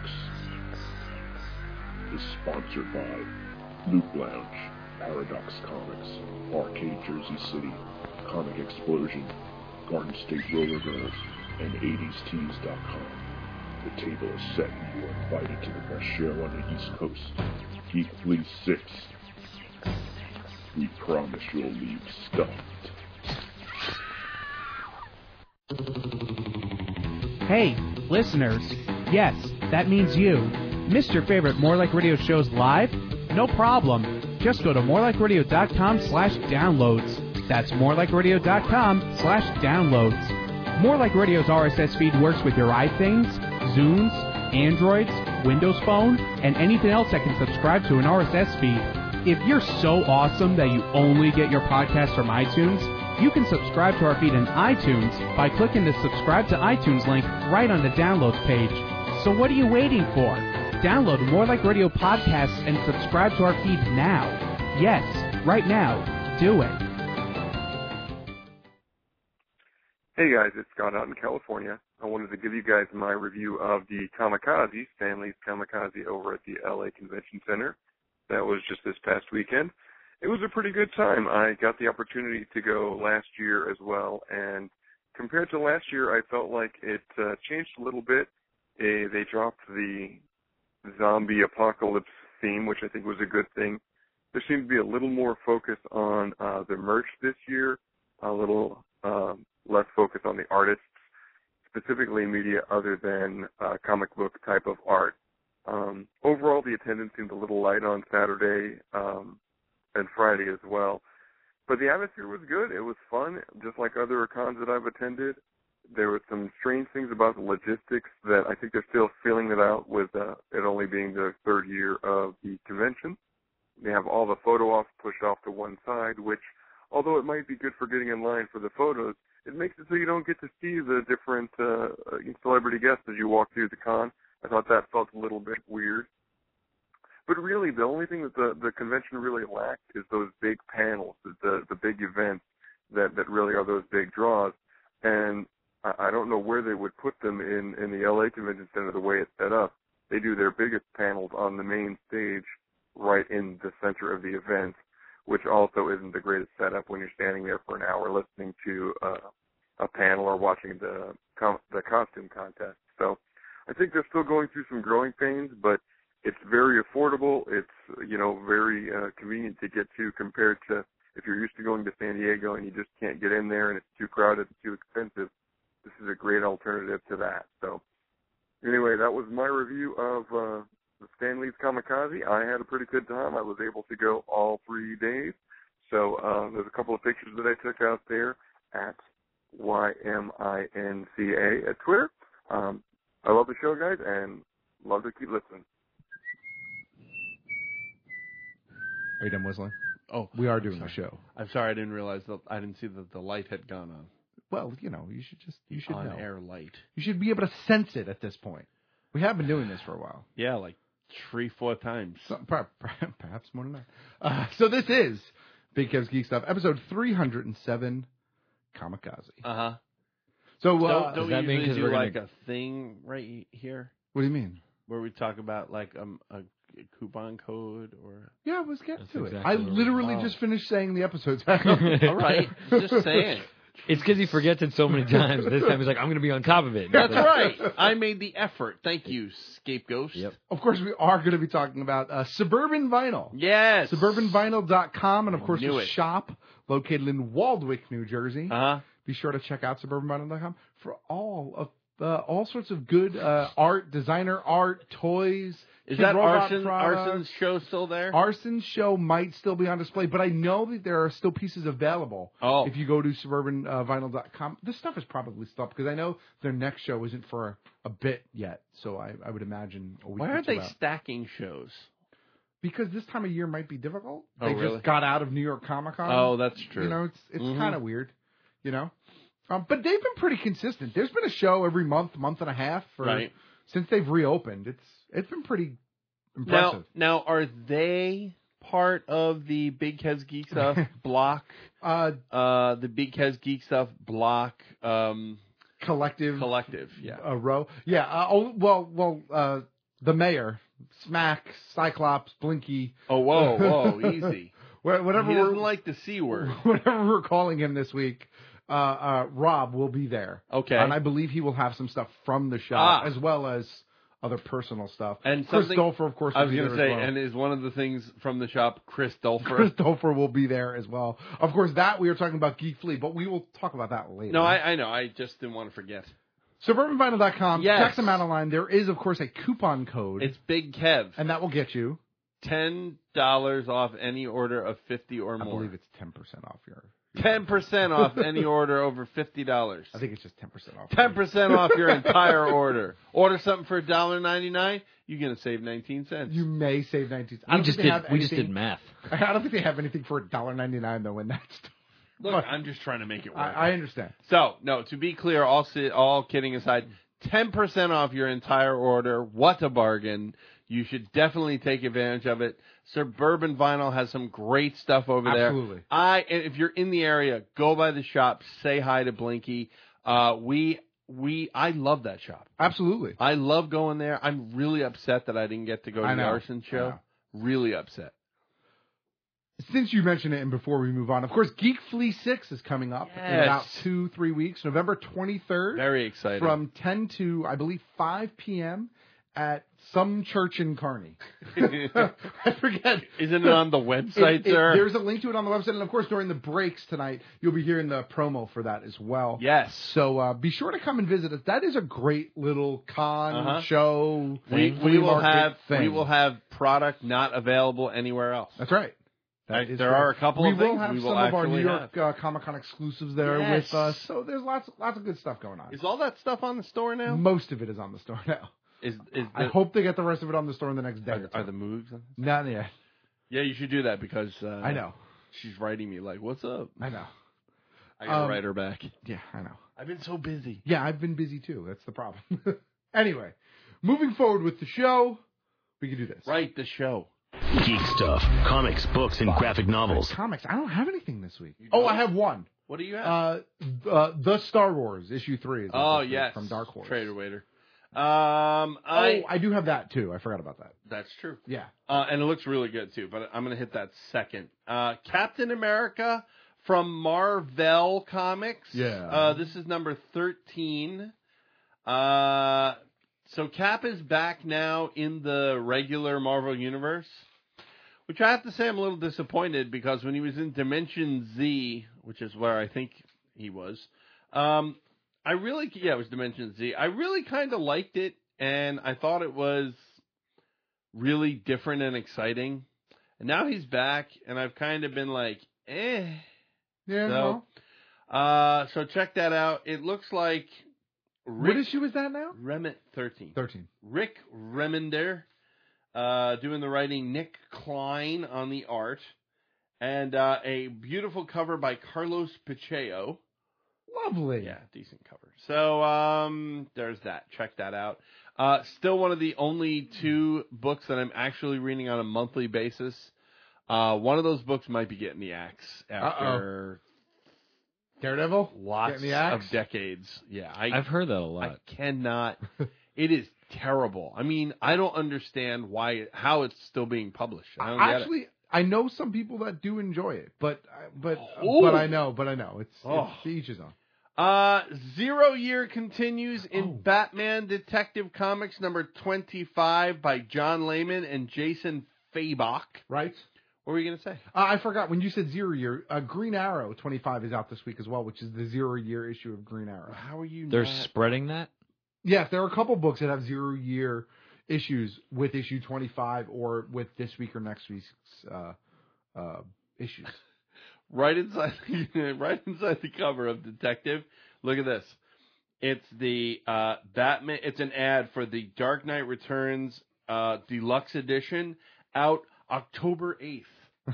is sponsored by Loot Lounge, Paradox Comics, Arcade Jersey City, Comic Explosion, Garden State Roller Girls, and eighties tees dot com. The table is set and you are invited to the best show on the East Coast. Geek Flea six. We promise you'll leave stuffed. Hey, listeners. Yes, that means you. Missed your favorite More Like Radio shows live? No problem. Just go to morelikeradio.com slash downloads. That's morelikeradio.com slash downloads. More Like Radio's R S S feed works with your iThings, Zunes, Androids, Windows Phone, and anything else that can subscribe to an R S S feed. If you're so awesome that you only get your podcast from iTunes, you can subscribe to our feed in iTunes by clicking the subscribe to iTunes link right on the downloads page. So what are you waiting for? Download More Like Radio podcasts and subscribe to our feed now. Yes, right now. Do it. Hey guys, it's Scott out in California. I wanted to give you guys my review of the Kamikaze, Stanley's Kamikaze over at the L A Convention Center. That was just this past weekend. It was a pretty good time. I got the opportunity to go last year as well, and compared to last year, I felt like it uh, changed a little bit. They, they dropped the zombie apocalypse theme, which I think was a good thing. there seems to be a little more focus on uh, the merch this year, a little um, less focus on the artists, specifically media other than uh, comic book type of art. Um, overall, the attendance seemed a little light on Saturday um, and Friday as well. But the atmosphere was good. It was fun, just like other cons that I've attended. There were some strange things about the logistics that I think they're still feeling it out with uh, it only being the third year of the convention. They have all the photo ops pushed off to one side, which, although it might be good for getting in line for the photos, it makes it so you don't get to see the different uh, celebrity guests as you walk through the con. I thought that felt a little bit weird. But really, the only thing that the, the convention really lacked is those big panels, the the big events that, that really are those big draws. And I, I don't know where they would put them in, in the L A Convention Center the way it's set up. They do their biggest panels on the main stage right in the center of the event, which also isn't the greatest setup when you're standing there for an hour listening to uh, a panel or watching the com- the costume contest. So I think they're still going through some growing pains, but it's very affordable. It's, you know, very uh, convenient to get to compared to if you're used to going to San Diego and you just can't get in there and it's too crowded, it's too expensive. This is a great alternative to that. So anyway, that was my review of uh, Stan Lee's Kamikaze. I had a pretty good time. I was able to go all three days. So uh, there's a couple of pictures that I took out there at Y M I N C A at Twitter. Um, I love the show, guys, and love to keep listening. Are you done whistling? Oh, we are doing sorry. the show. I'm sorry, I didn't realize that. I didn't see that the light had gone on. Well, you know, you should just you should on know. air light. You should be able to sense it at this point. We have been doing this for a while. Yeah, like three, four times. So, perhaps more than that. Uh, so this is Big Kev's Geek Stuff, episode three hundred seven, Kamikaze. Uh huh. So uh, don't, don't does we that mean usually do we're like gonna... a thing right here? What do you mean? Where we talk about like um, a coupon code or? Yeah, let's get That's to exactly it. I literally oh. just finished saying the episodes. All right, just saying. It's because he forgets it so many times. This time he's like, I'm going to be on top of it. That's right. I made the effort. Thank you, Scapegoat. Yep. Of course, we are going to be talking about uh, Suburban Vinyl. Yes. Suburban Vinyl dot com, and of course, Knew the it. shop located in Waldwick, New Jersey. Uh huh. Be sure to check out Suburban Vinyl dot com for all of uh, all sorts of good uh, art, designer art, toys. Is Kid that Robot Arson, products. Arson's show still there? Arson's show might still be on display, but I know that there are still pieces available. Oh. If you go to Suburban Vinyl dot com, this stuff is probably still up because I know their next show isn't for a, a bit yet. So I, I would imagine a week Why or aren't two they out. stacking shows? Because this time of year might be difficult. Oh, they really? just got out of New York Comic Con. Oh, that's true. You know, it's it's Mhm. kind of weird. You know, um, but they've been pretty consistent. There's been a show every month, month and a half for Right. since they've reopened. It's it's been pretty impressive. Now, now, are they part of the Big Kev's Geek Stuff block? Uh, uh, the Big Kev's Geek Stuff block um, collective, collective, yeah. a row. Yeah. Uh, oh, well, well, uh, the mayor, Smack, Cyclops, Blinky. Oh, whoa, whoa, easy. Whatever He doesn't we're, like the C word. Whatever we're calling him this week, uh, uh, Rob will be there. Okay. And I believe he will have some stuff from the shop Ah. as well as other personal stuff. And Chris something- Dolfer, of course, I will was be going to there say, as well. and is one of the things from the shop, Chris Dolfer. Chris Dolfer will be there as well. Of course, that we are talking about Geek Flea, but we will talk about that later. No, I, I know. I just didn't want to forget. Suburban Vinyl dot com. Yes. Check them out online. There is, of course, a coupon code. It's Big Kev. And that will get you ten dollars off any order of fifty or I more. believe it's ten percent off your. ten percent off any order over fifty dollars. I think it's just ten percent off. ten percent off your entire order. Order something for one dollar ninety-nine, you're going to save nineteen cents. You may save nineteen cents. We just did. We just did math. I don't think they have anything for one dollar ninety-nine though in that store. Look, But I'm just trying to make it work. I, I understand. So, no, to be clear, all, si- all kidding aside, ten percent off your entire order. What a bargain. You should definitely take advantage of it. Suburban Vinyl has some great stuff over there. Absolutely. I, and if you're in the area, go by the shop, say hi to Blinky. Uh, we, we, I love that shop. Absolutely. I love going there. I'm really upset that I didn't get to go to I the know. Arson I show. know. Really upset. Since you mentioned it, and before we move on, of course, Geek Flea six is coming up in Yes. about two, three weeks, November twenty-third. Very excited. From ten to, I believe, five p.m. at some church in Kearney. I forget. Isn't it on the website, It- it- sir? There's a link to it on the website, and of course, during the breaks tonight, you'll be hearing the promo for that as well. Yes. So uh, be sure to come and visit us. That is a great little con Uh-huh. show. We, flea we will market have thing. we will have product not available anywhere else. That's right. That Right, is there correct. are a couple we of will things have we will some of our New actually York uh, Comic Con exclusives there Yes. with us. So there's lots, lots of good stuff going on. Is all that stuff on the store now? Most of it is on the store now. Is is I the- hope they get the rest of it on the store in the next day. Are, or two. are the moves? On this? Not yet. Yeah, you should do that because uh, I know. she's writing me like, "What's up?" I know. I gotta Um, write her back. Yeah, I know. I've been so busy. Yeah, I've been busy too. That's the problem. Anyway, moving forward with the show, we can do this. Write the show. Geek stuff, comics, books, and graphic novels. Comics. I don't have anything this week. Oh, I have one. What do you have? Uh, uh, the Star Wars issue three. Is oh this week yes, from Dark Horse. Trader Waiter. Um, I oh, I do have that too. I forgot about that. that's true. Yeah. Uh, and it looks really good too. But I'm gonna hit that second. Uh, Captain America from Marvel Comics. Yeah. Uh, this is number thirteen. Uh, so Cap is back now in the regular Marvel universe, which I have to say I'm a little disappointed because when he was in Dimension Z, which is where I think he was, um, I really, yeah, it was Dimension Z. I really kind of liked it, and I thought it was really different and exciting. And now he's back, and I've kind of been like, eh. Yeah. So, well, uh, so check that out. It looks like Rick what issue is that now? Rem- thirteen. Thirteen. Rick Remender uh, doing the writing, Nick Klein on the art, and uh, a beautiful cover by Carlos Pacheco. Lovely. Yeah, decent cover. So um, there's that. Check that out. Uh, still one of the only two books that I'm actually reading on a monthly basis. Uh, one of those books might be getting the axe after Uh-oh. Daredevil? lots Getting the axe? of decades. Yeah, I, I've heard that a lot. I cannot. It is terrible. I mean, I don't understand why, how it's still being published. I don't get Actually, it. I know some people that do enjoy it, but but Oh. but I know, but I know it's, Oh. it's to each his own. Uh, Zero Year continues in Oh. Batman Detective Comics number twenty-five by John Layman and Jason Fabok. Right? What were you going to say? Uh, I forgot when you said zero year. Uh, Green Arrow twenty-five is out this week as well, which is the zero year issue of Green Arrow. How are you They're not... spreading that? Yes, there are a couple books that have zero year issues with issue twenty-five or with this week or next week's uh, uh, issues. Right inside, right inside the cover of Detective. Look at this. It's the uh, Batman. It's an ad for the Dark Knight Returns uh, Deluxe Edition, out October eighth.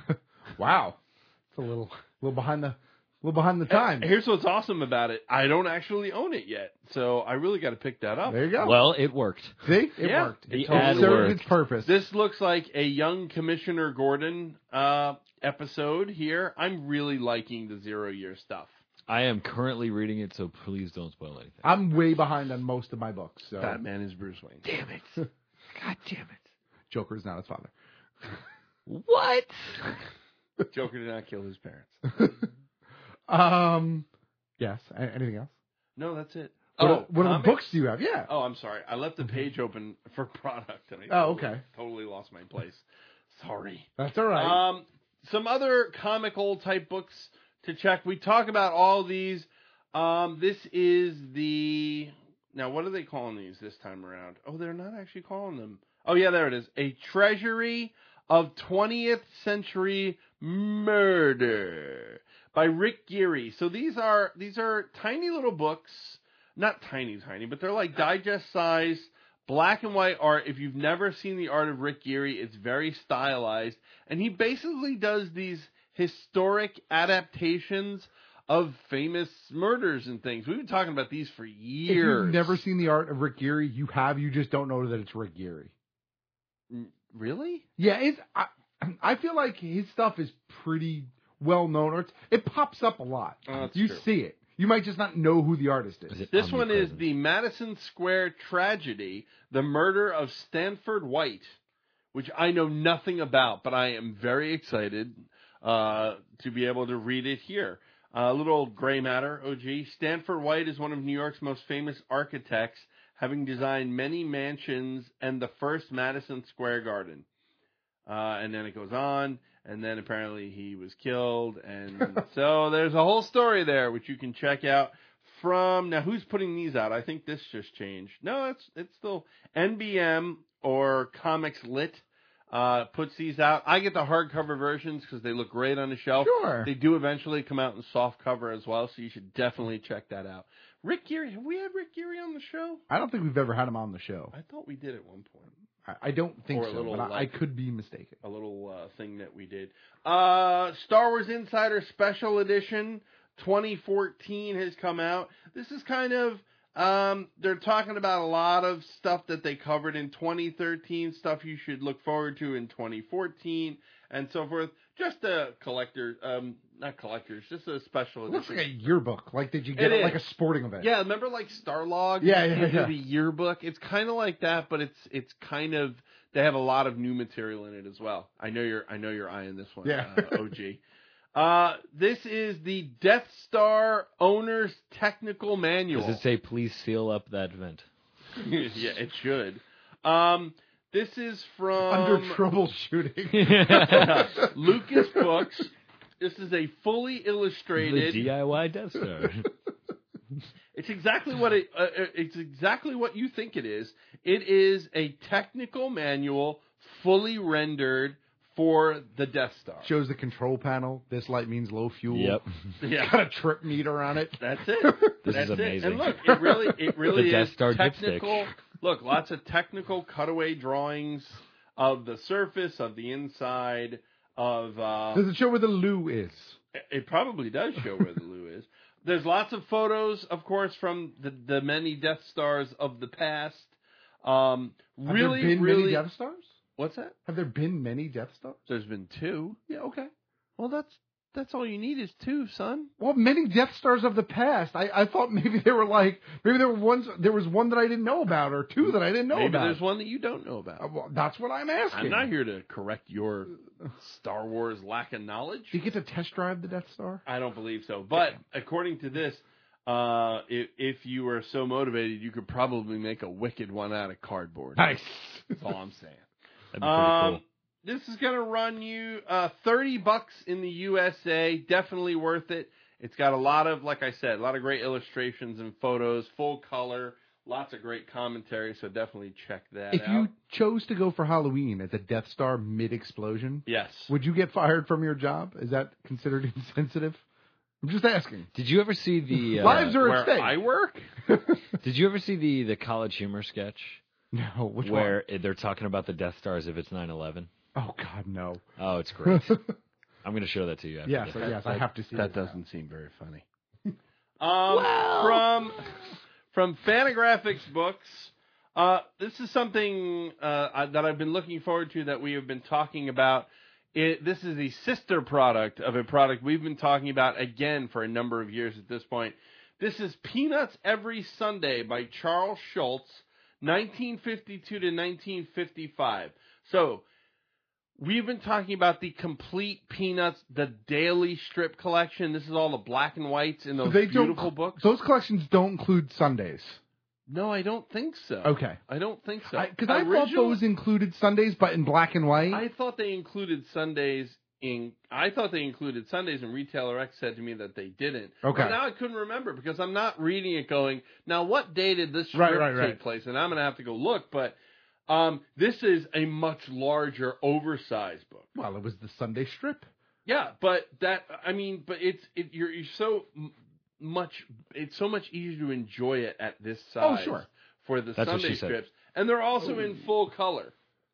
Wow, it's a little little behind the little behind the time. Here's what's awesome about it. I don't actually own it yet, so I really got to pick that up. There you go. Well, it worked. See, it Yeah. worked. The it ad served worked. its purpose. This looks like a young Commissioner Gordon uh, episode here. I'm really liking the Zero Year stuff. I am currently reading it, so please don't spoil anything. I'm way behind on most of my books. So. Batman is Bruce Wayne. Damn it. God damn it. Joker is not his father. What? Joker did not kill his parents. um, yes. A- Anything else? No, that's it. What, oh, are, what other comics? books do you have? Yeah. Oh, I'm sorry. I left the page open for product. And I Oh, totally, okay. Totally lost my place. Sorry. That's all right. Um, some other comical type books to check. We talk about all these. Um, this is the now. What are they calling these this time around? Oh, they're not actually calling them. Oh yeah, there it is. A Treasury of twentieth Century Murder by Rick Geary. So these are these are tiny little books. Not tiny, tiny, but they're like digest size, black and white art. If you've never seen the art of Rick Geary, it's very stylized. And he basically does these historic adaptations of famous murders and things. We've been talking about these for If years. you've never seen the art of Rick Geary, you have. You just don't know that it's Rick Geary. Really? Yeah, it's. I, I feel like his stuff is pretty well known. Or it's, it pops up a lot. Oh, that's you true. see it. You might just not know who the artist is. This one is the Madison Square Tragedy, the murder of Stanford White, which I know nothing about, but I am very excited uh, to be able to read it here. A uh, little gray matter, O G. Stanford White is one of New York's most famous architects, having designed many mansions and the first Madison Square Garden. Uh, and then it goes on, and then apparently he was killed, and so there's a whole story there which you can check out from. Now, who's putting these out? I think this just changed. No, it's it's still N B M or Comics Lit uh, puts these out. I get the hardcover versions because they look great on the shelf. Sure. They do eventually come out in soft cover as well, so you should definitely check that out. Rick Geary, have we had Rick Geary on the show? I don't think we've ever had him on the show. I thought we did at one point. I don't think Or a so, little, but I, like- I could be mistaken. A little uh, thing that we did. Uh, Star Wars Insider Special Edition twenty fourteen has come out. This is kind of, um, they're talking about a lot of stuff that they covered in twenty thirteen, stuff you should look forward to in twenty fourteen, and so forth. Just a collector, um, not collectors, just a special It looks edition. like a yearbook. Like, did you get It it, like a is. sporting event? Yeah, remember like Starlog? Yeah, You yeah, do yeah. The yearbook. It's kind of like that, but it's it's kind of they have a lot of new material in it as well. I know you're I know you're eyeing this one, Yeah. uh, O G. Uh, this is the Death Star Owner's Technical Manual. Does it say please seal up that vent? Yeah, it should. Um, this is from Under troubleshooting. Lucas Books. This is a fully The illustrated. D I Y Death Star. It's exactly what it. Uh, uh, it's exactly what you think it is. It is a technical manual, fully rendered for the Death Star. Shows the control panel. This light means low fuel. Yep. Yeah. Got a trip meter on it. That's it. This That's is amazing. It. And look, it really, it really The Death is Star technical. dipstick. Look, lots of technical cutaway drawings of the surface, of the inside, of. Uh, Does it show where the loo is? It probably does show where the loo is. There's lots of photos, of course, from the, the many Death Stars of the past. Um, Have really, there been really. many Death Stars? What's that? Have there been many Death Stars? There's been two. Yeah, okay. Well, that's that's all you need is two, son. Well, many Death Stars of the past. I, I thought maybe they were like maybe there were ones there was one that I didn't know about or two that I didn't know Maybe about. there's one that you don't know about. Uh, well, that's what I'm asking. I'm not here to correct your Star Wars lack of knowledge. Do you get to test drive the Death Star? I don't believe so. But according to this, uh, if, if you were so motivated, you could probably make a wicked one out of cardboard. Nice. That's all I'm saying. That'd be pretty Um, cool. This is going to run you uh, thirty bucks in the U S A. Definitely worth it. It's got a lot of, like I said, a lot of great illustrations and photos, full color, lots of great commentary. So definitely check that If out. you chose to go for Halloween as a Death Star mid-explosion, Yes. would you get fired from your job? Is that considered insensitive? I'm just asking. Did you ever see the uh, Lives are Where at stake. I work? Did you ever see the the College Humor sketch No, which where it- they're talking about the Death Stars if it's nine eleven? one? Oh God, no. Oh, it's great. I'm going to show that to you after Yes, this. yes, I have to see That this doesn't seem very funny. um, From from Fantagraphics Books, uh, this is something uh, I- that I've been looking forward to that we have been talking about. It, this is a sister product of a product we've been talking about again for a number of years at this point. This is Peanuts Every Sunday by Charles Schultz, nineteen fifty-two to nineteen fifty-five. So, we've been talking about the complete Peanuts, the daily strip collection. This is all the black and whites in those They beautiful don't, books. Those collections don't include Sundays. No, I don't think so. Okay. I don't think so. Because I, I thought Original- those included Sundays, but in black and white. I thought they included Sundays in. I thought they included Sundays, and Retailer X said to me that they didn't. Okay. But now I couldn't remember because I'm not reading it. Going now, what day did this strip Right, right, take right. place? And I'm going to have to go look. But um, this is a much larger, oversized book. Well, it was the Sunday strip. Yeah, but that I mean, but it's it, you're, you're so m- much. It's so much easier to enjoy it at this Oh, size. sure. For the That's what Sunday she said. strips, and they're also in full color.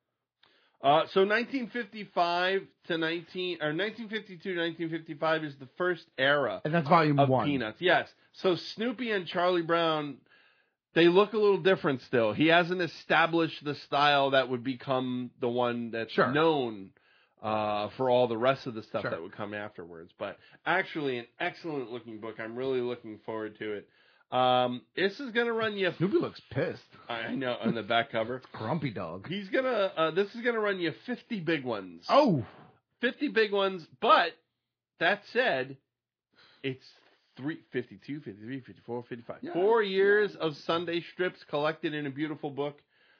Uh, so nineteen fifty-five to nineteen or nineteen fifty-two to nineteen fifty-five is the first era And that's volume of one. Peanuts. Yes. So Snoopy and Charlie Brown, they look a little different still. He hasn't established the style that would become the one that's Sure. known uh, for all the rest of the stuff Sure. that would come afterwards. But actually, an excellent looking book. I'm really looking forward to it. Um, this is gonna run you. Snoopy looks pissed. I know on the back cover. Grumpy dog. He's gonna. Uh, this is gonna run you fifty big ones. Oh, fifty big ones. But that said, it's fifty-three, fifty-two, fifty-three, fifty-four, fifty-five. Yeah. Four years of Sunday strips collected in a beautiful book.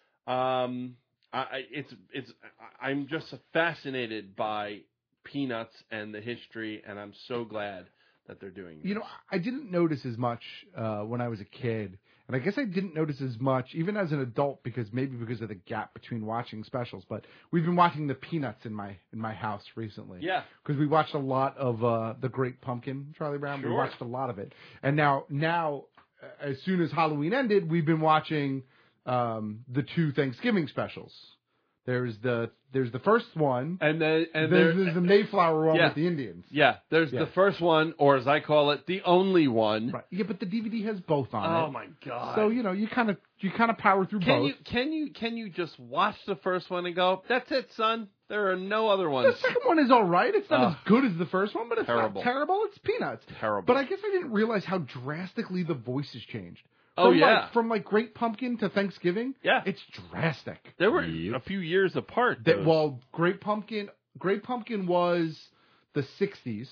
Um, I, I, it's it's. I- I'm just fascinated by Peanuts and the history, and I'm so glad that they're doing this. You know, I didn't notice as much uh, when I was a kid, and I guess I didn't notice as much even as an adult because maybe because of the gap between watching specials. But we've been watching the Peanuts in my in my house recently. Yeah, because we watched a lot of uh, the Great Pumpkin, Charlie Brown. Sure. We watched a lot of it, and now now uh, as soon as Halloween ended, we've been watching um, the two Thanksgiving specials. There's the there's the first one, and then and there's, there- there's the Mayflower one Yeah. with the Indians. Yeah, there's Yeah. the first one, or as I call it, the only one. Right. Yeah, but the D V D has both on it. Oh my god! So you know you kind of you kind of power through Can both. you can you can you just watch the first one and go, that's it, son? There are no other ones. The second one is all right. It's not Ugh. as good as the first one, but it's Terrible. not terrible. It's Peanuts. Terrible. But I guess I didn't realize how drastically the voices changed. Oh, From yeah. like, from like Great Pumpkin to Thanksgiving. Yeah. It's drastic. There were a few years apart. That, those. well, Great Pumpkin, Great Pumpkin was the sixties,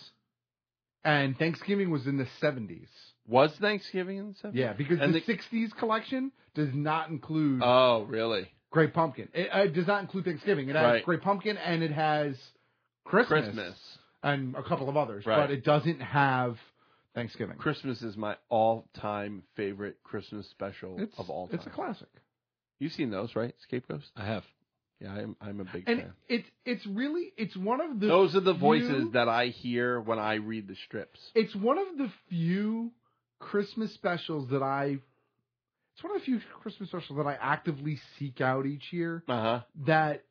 and Thanksgiving was in the seventies. Was Thanksgiving in the seventies? Yeah, because And the, the- sixties collection does not include Oh, really? Great Pumpkin. It, uh, it does not include Thanksgiving. It has Right. Great Pumpkin and it has Christmas, Christmas. and a couple of others, Right. but it doesn't have Thanksgiving. Christmas is my all-time favorite Christmas special It's, of all time. it's a classic. You've seen those, right? Scapegoats? I have. Yeah, I'm I'm a big And fan. it's it's really it's one of the Those are the few- voices that I hear when I read the strips. It's one of the few Christmas specials that I. It's one of the few Christmas specials that I actively seek out each year. Uh-huh. That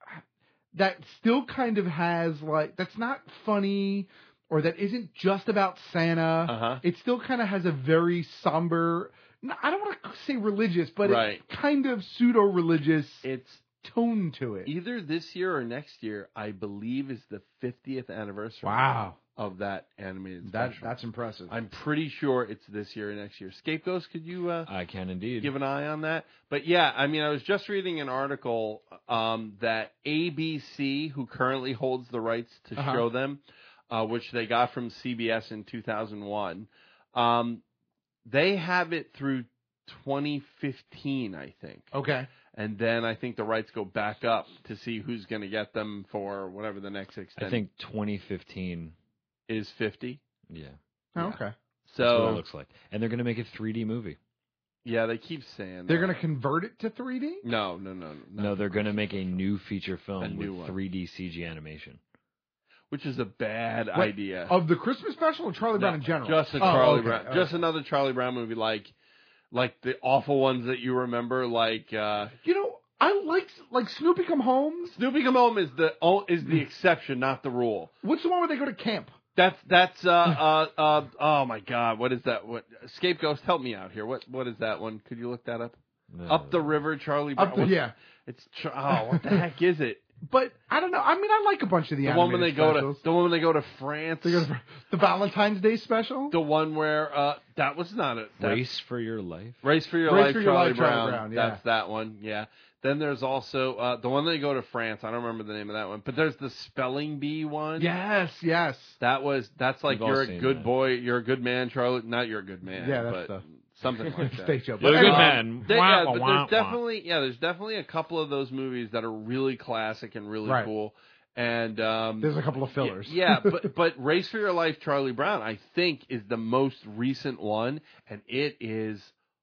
that still kind of has like that's not funny or that isn't just about Santa. Uh-huh. It still kind of has a very somber. I don't want to say religious, but Right. it's kind of pseudo religious. It's tone to it. Either this year or next year, I believe, is the fiftieth anniversary. Wow. Of that animated That special. that's impressive. I'm pretty sure it's this year or next year. Scapegoats, could you uh, I can indeed give an eye on that? But yeah, I mean, I was just reading an article um, that A B C, who currently holds the rights to Uh-huh. show them, uh, which they got from C B S in two thousand one, um, they have it through twenty fifteen, I think. Okay. And then I think the rights go back up to see who's going to get them for whatever the next extension. I think twenty fifteen is fifty. Yeah. Oh, okay. That's what So it looks like. And they're going to make a three D movie. yeah, they keep saying They're that. going to convert it to three D? No, no, no, no. No, they're going to make a new feature A film new with one. three D C G animation. Which is a bad Wait, idea. Of the Christmas special or Charlie Brown No, in general? Just a Oh, Charlie okay. Brown. Okay. Just another Charlie Brown movie, like like the awful ones that you remember, like uh, You know, I like like Snoopy Come Home. Snoopy Come Home is the oh, is the exception, not the rule. What's the one where they go to camp? That's that's uh uh uh oh my god, what is that? What Scapegoats? Help me out here. What what is that one? Could you look that up? No. Up the River, Charlie Brown. Up the, What's- yeah. It's Char- oh, what the heck is it? But I don't know. I mean, I like a bunch of the, The one when they animated go specials. to the one when they go to France. They go to the Valentine's Day special. The one where uh that was not a that, Race for Your Life. Race for Your Race Life, for Your Charlie, Life, Charlie Brown. Brown, yeah. That's that one. Yeah. Then there's also uh the one they go to France. I don't remember the name of that one, but there's the spelling bee one. Yes, yes. That was that's like We've all you're a seen good that. boy, you're a good man, Charlie. Not you're a good man. Yeah, that's but the something like that. stage show. You're a good Um, man. They- Wah, yeah, wah, but wah, there's wah. definitely yeah, there's definitely a couple of those movies that are really classic and really Right. cool. And um There's a couple of fillers. Yeah, but but Race for Your Life, Charlie Brown, I think is the most recent one, and it is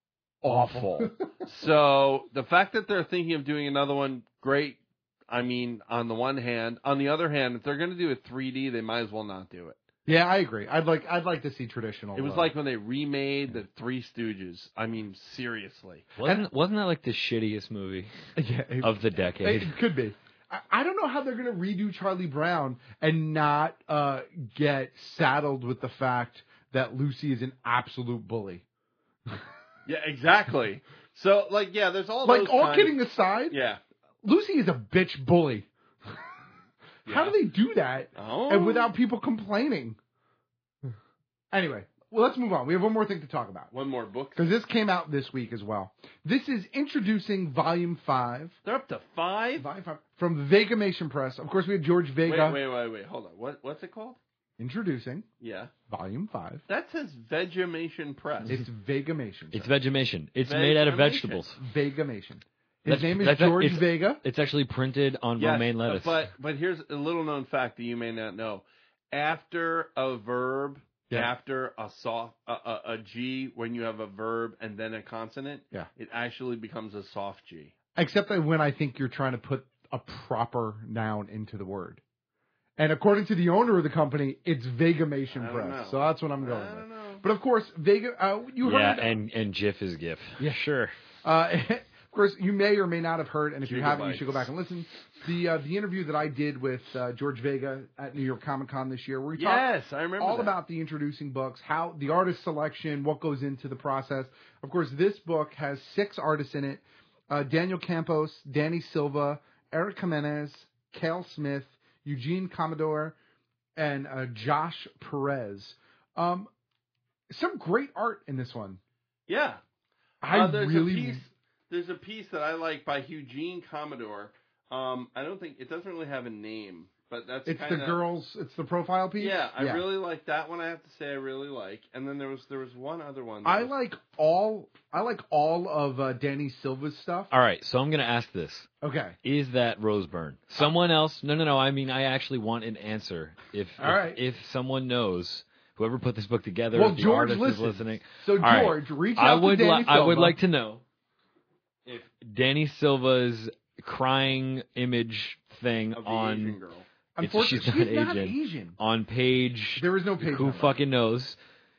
awful. So the fact that they're thinking of doing another one, great. I mean, on the one hand, on the other hand, if they're going to do it three D, they might as well not do it. Yeah, I agree. I'd like I'd like to see traditional. It was uh, like when they remade the Three Stooges. I mean, seriously. Wasn't wasn't that like the shittiest movie yeah, it, of the decade? it could be. I, I don't know how they're going to redo Charlie Brown and not uh, get saddled with the fact that Lucy is an absolute bully. Yeah, exactly. So, like, yeah, there's all Like those all kinds- kidding aside, Yeah. Lucy is a bitch bully. How Yeah. do they do that Oh. and without people complaining? Anyway, well, let's move on. We have one more thing to talk about. One more book. Because this came out this week as well. This is introducing Volume five. They're up to five? Volume five from Vegamation Press. Of course, we had George Vega. Wait, wait, wait, wait. Hold on. What What's it called? Introducing Yeah. Volume five. That says Vegemation Press. It's Vegamation. It's Vegemation. It's made out of Vegemation. vegetables. Vegamation. His That's- name is that's- George it's- Vega. It's actually printed on Yes, romaine lettuce. But but here's a little known fact that you may not know. After a verb, Yeah. after a soft a, a, a G, when you have a verb and then a consonant, Yeah. it actually becomes a soft G. Except that when I think you're trying to put a proper noun into the word. And according to the owner of the company, it's Vegamation I don't Press. know. So that's what I'm going I with. don't know. But of course, Vega, uh, you yeah, heard. and, and GIF is GIF. Yeah. Sure. Uh, of course, you may or may not have heard, and if you haven't, you Gigabytes. should go back and listen. The uh, the interview that I did with uh, George Vega at New York Comic Con this year, where we Yes, talked I remember all that. about the introducing books, how the artist selection, what goes into the process. Of course, this book has six artists in it: uh, Daniel Campos, Danny Silva, Eric Jimenez, Cale Smith, Eugene Commodore, and uh, Josh Perez. Um, some great art in this one. Yeah. I uh, there's really a piece. There's a piece that I like by Eugene Commodore. Um, I don't think it doesn't really have a name, but that's It's kinda, the girls. It's the profile piece. Yeah, I really like that one. I have to say, I really like. And then there was there was one other one. that I was- like all. I like all of uh, Danny Silva's stuff. All right, so I'm going to ask this. Okay. Is that Roseburn? Someone else? No, no, no. I mean, I actually want an answer. If All if, right. if someone knows, whoever put this book together, Well, if the George artist listens. is listening. So, All right. George, reach I out to would Danny li- I would Silva. like to know if Danny Silva's crying image thing Of the on. Asian girl. It's- Unfortunately, she's not she's not Asian. Asian. On page. There is no page Who number. fucking knows?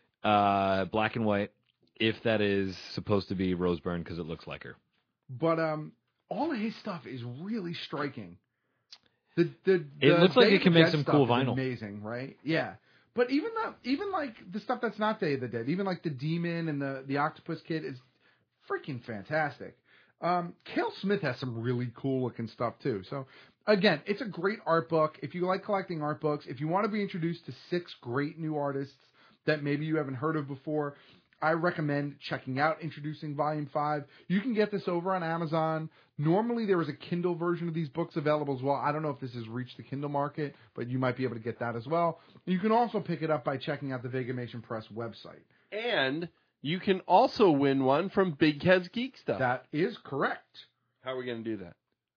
Uh, black and white. If that is supposed to be Roseburn because it looks like her. But um, all of his stuff is really striking. The the, It the looks like Day it of can the make Dead some stuff cool is vinyl. Amazing, right? Yeah. But even the even like the stuff that's not Day of the Dead, even like the Demon and the the Octopus Kid is freaking fantastic. Um, Cale Smith has some really cool looking stuff too. So again, it's a great art book. If you like collecting art books, if you want to be introduced to six great new artists that maybe you haven't heard of before, I recommend checking out Introducing Volume five. You can get this over on Amazon. Normally there is a Kindle version of these books available as well. I don't know if this has reached the Kindle market, but you might be able to get that as well. You can also pick it up by checking out the Vegamation Press website. And you can also win one from Big Heads Geek Stuff. That is correct. How are we going to do that?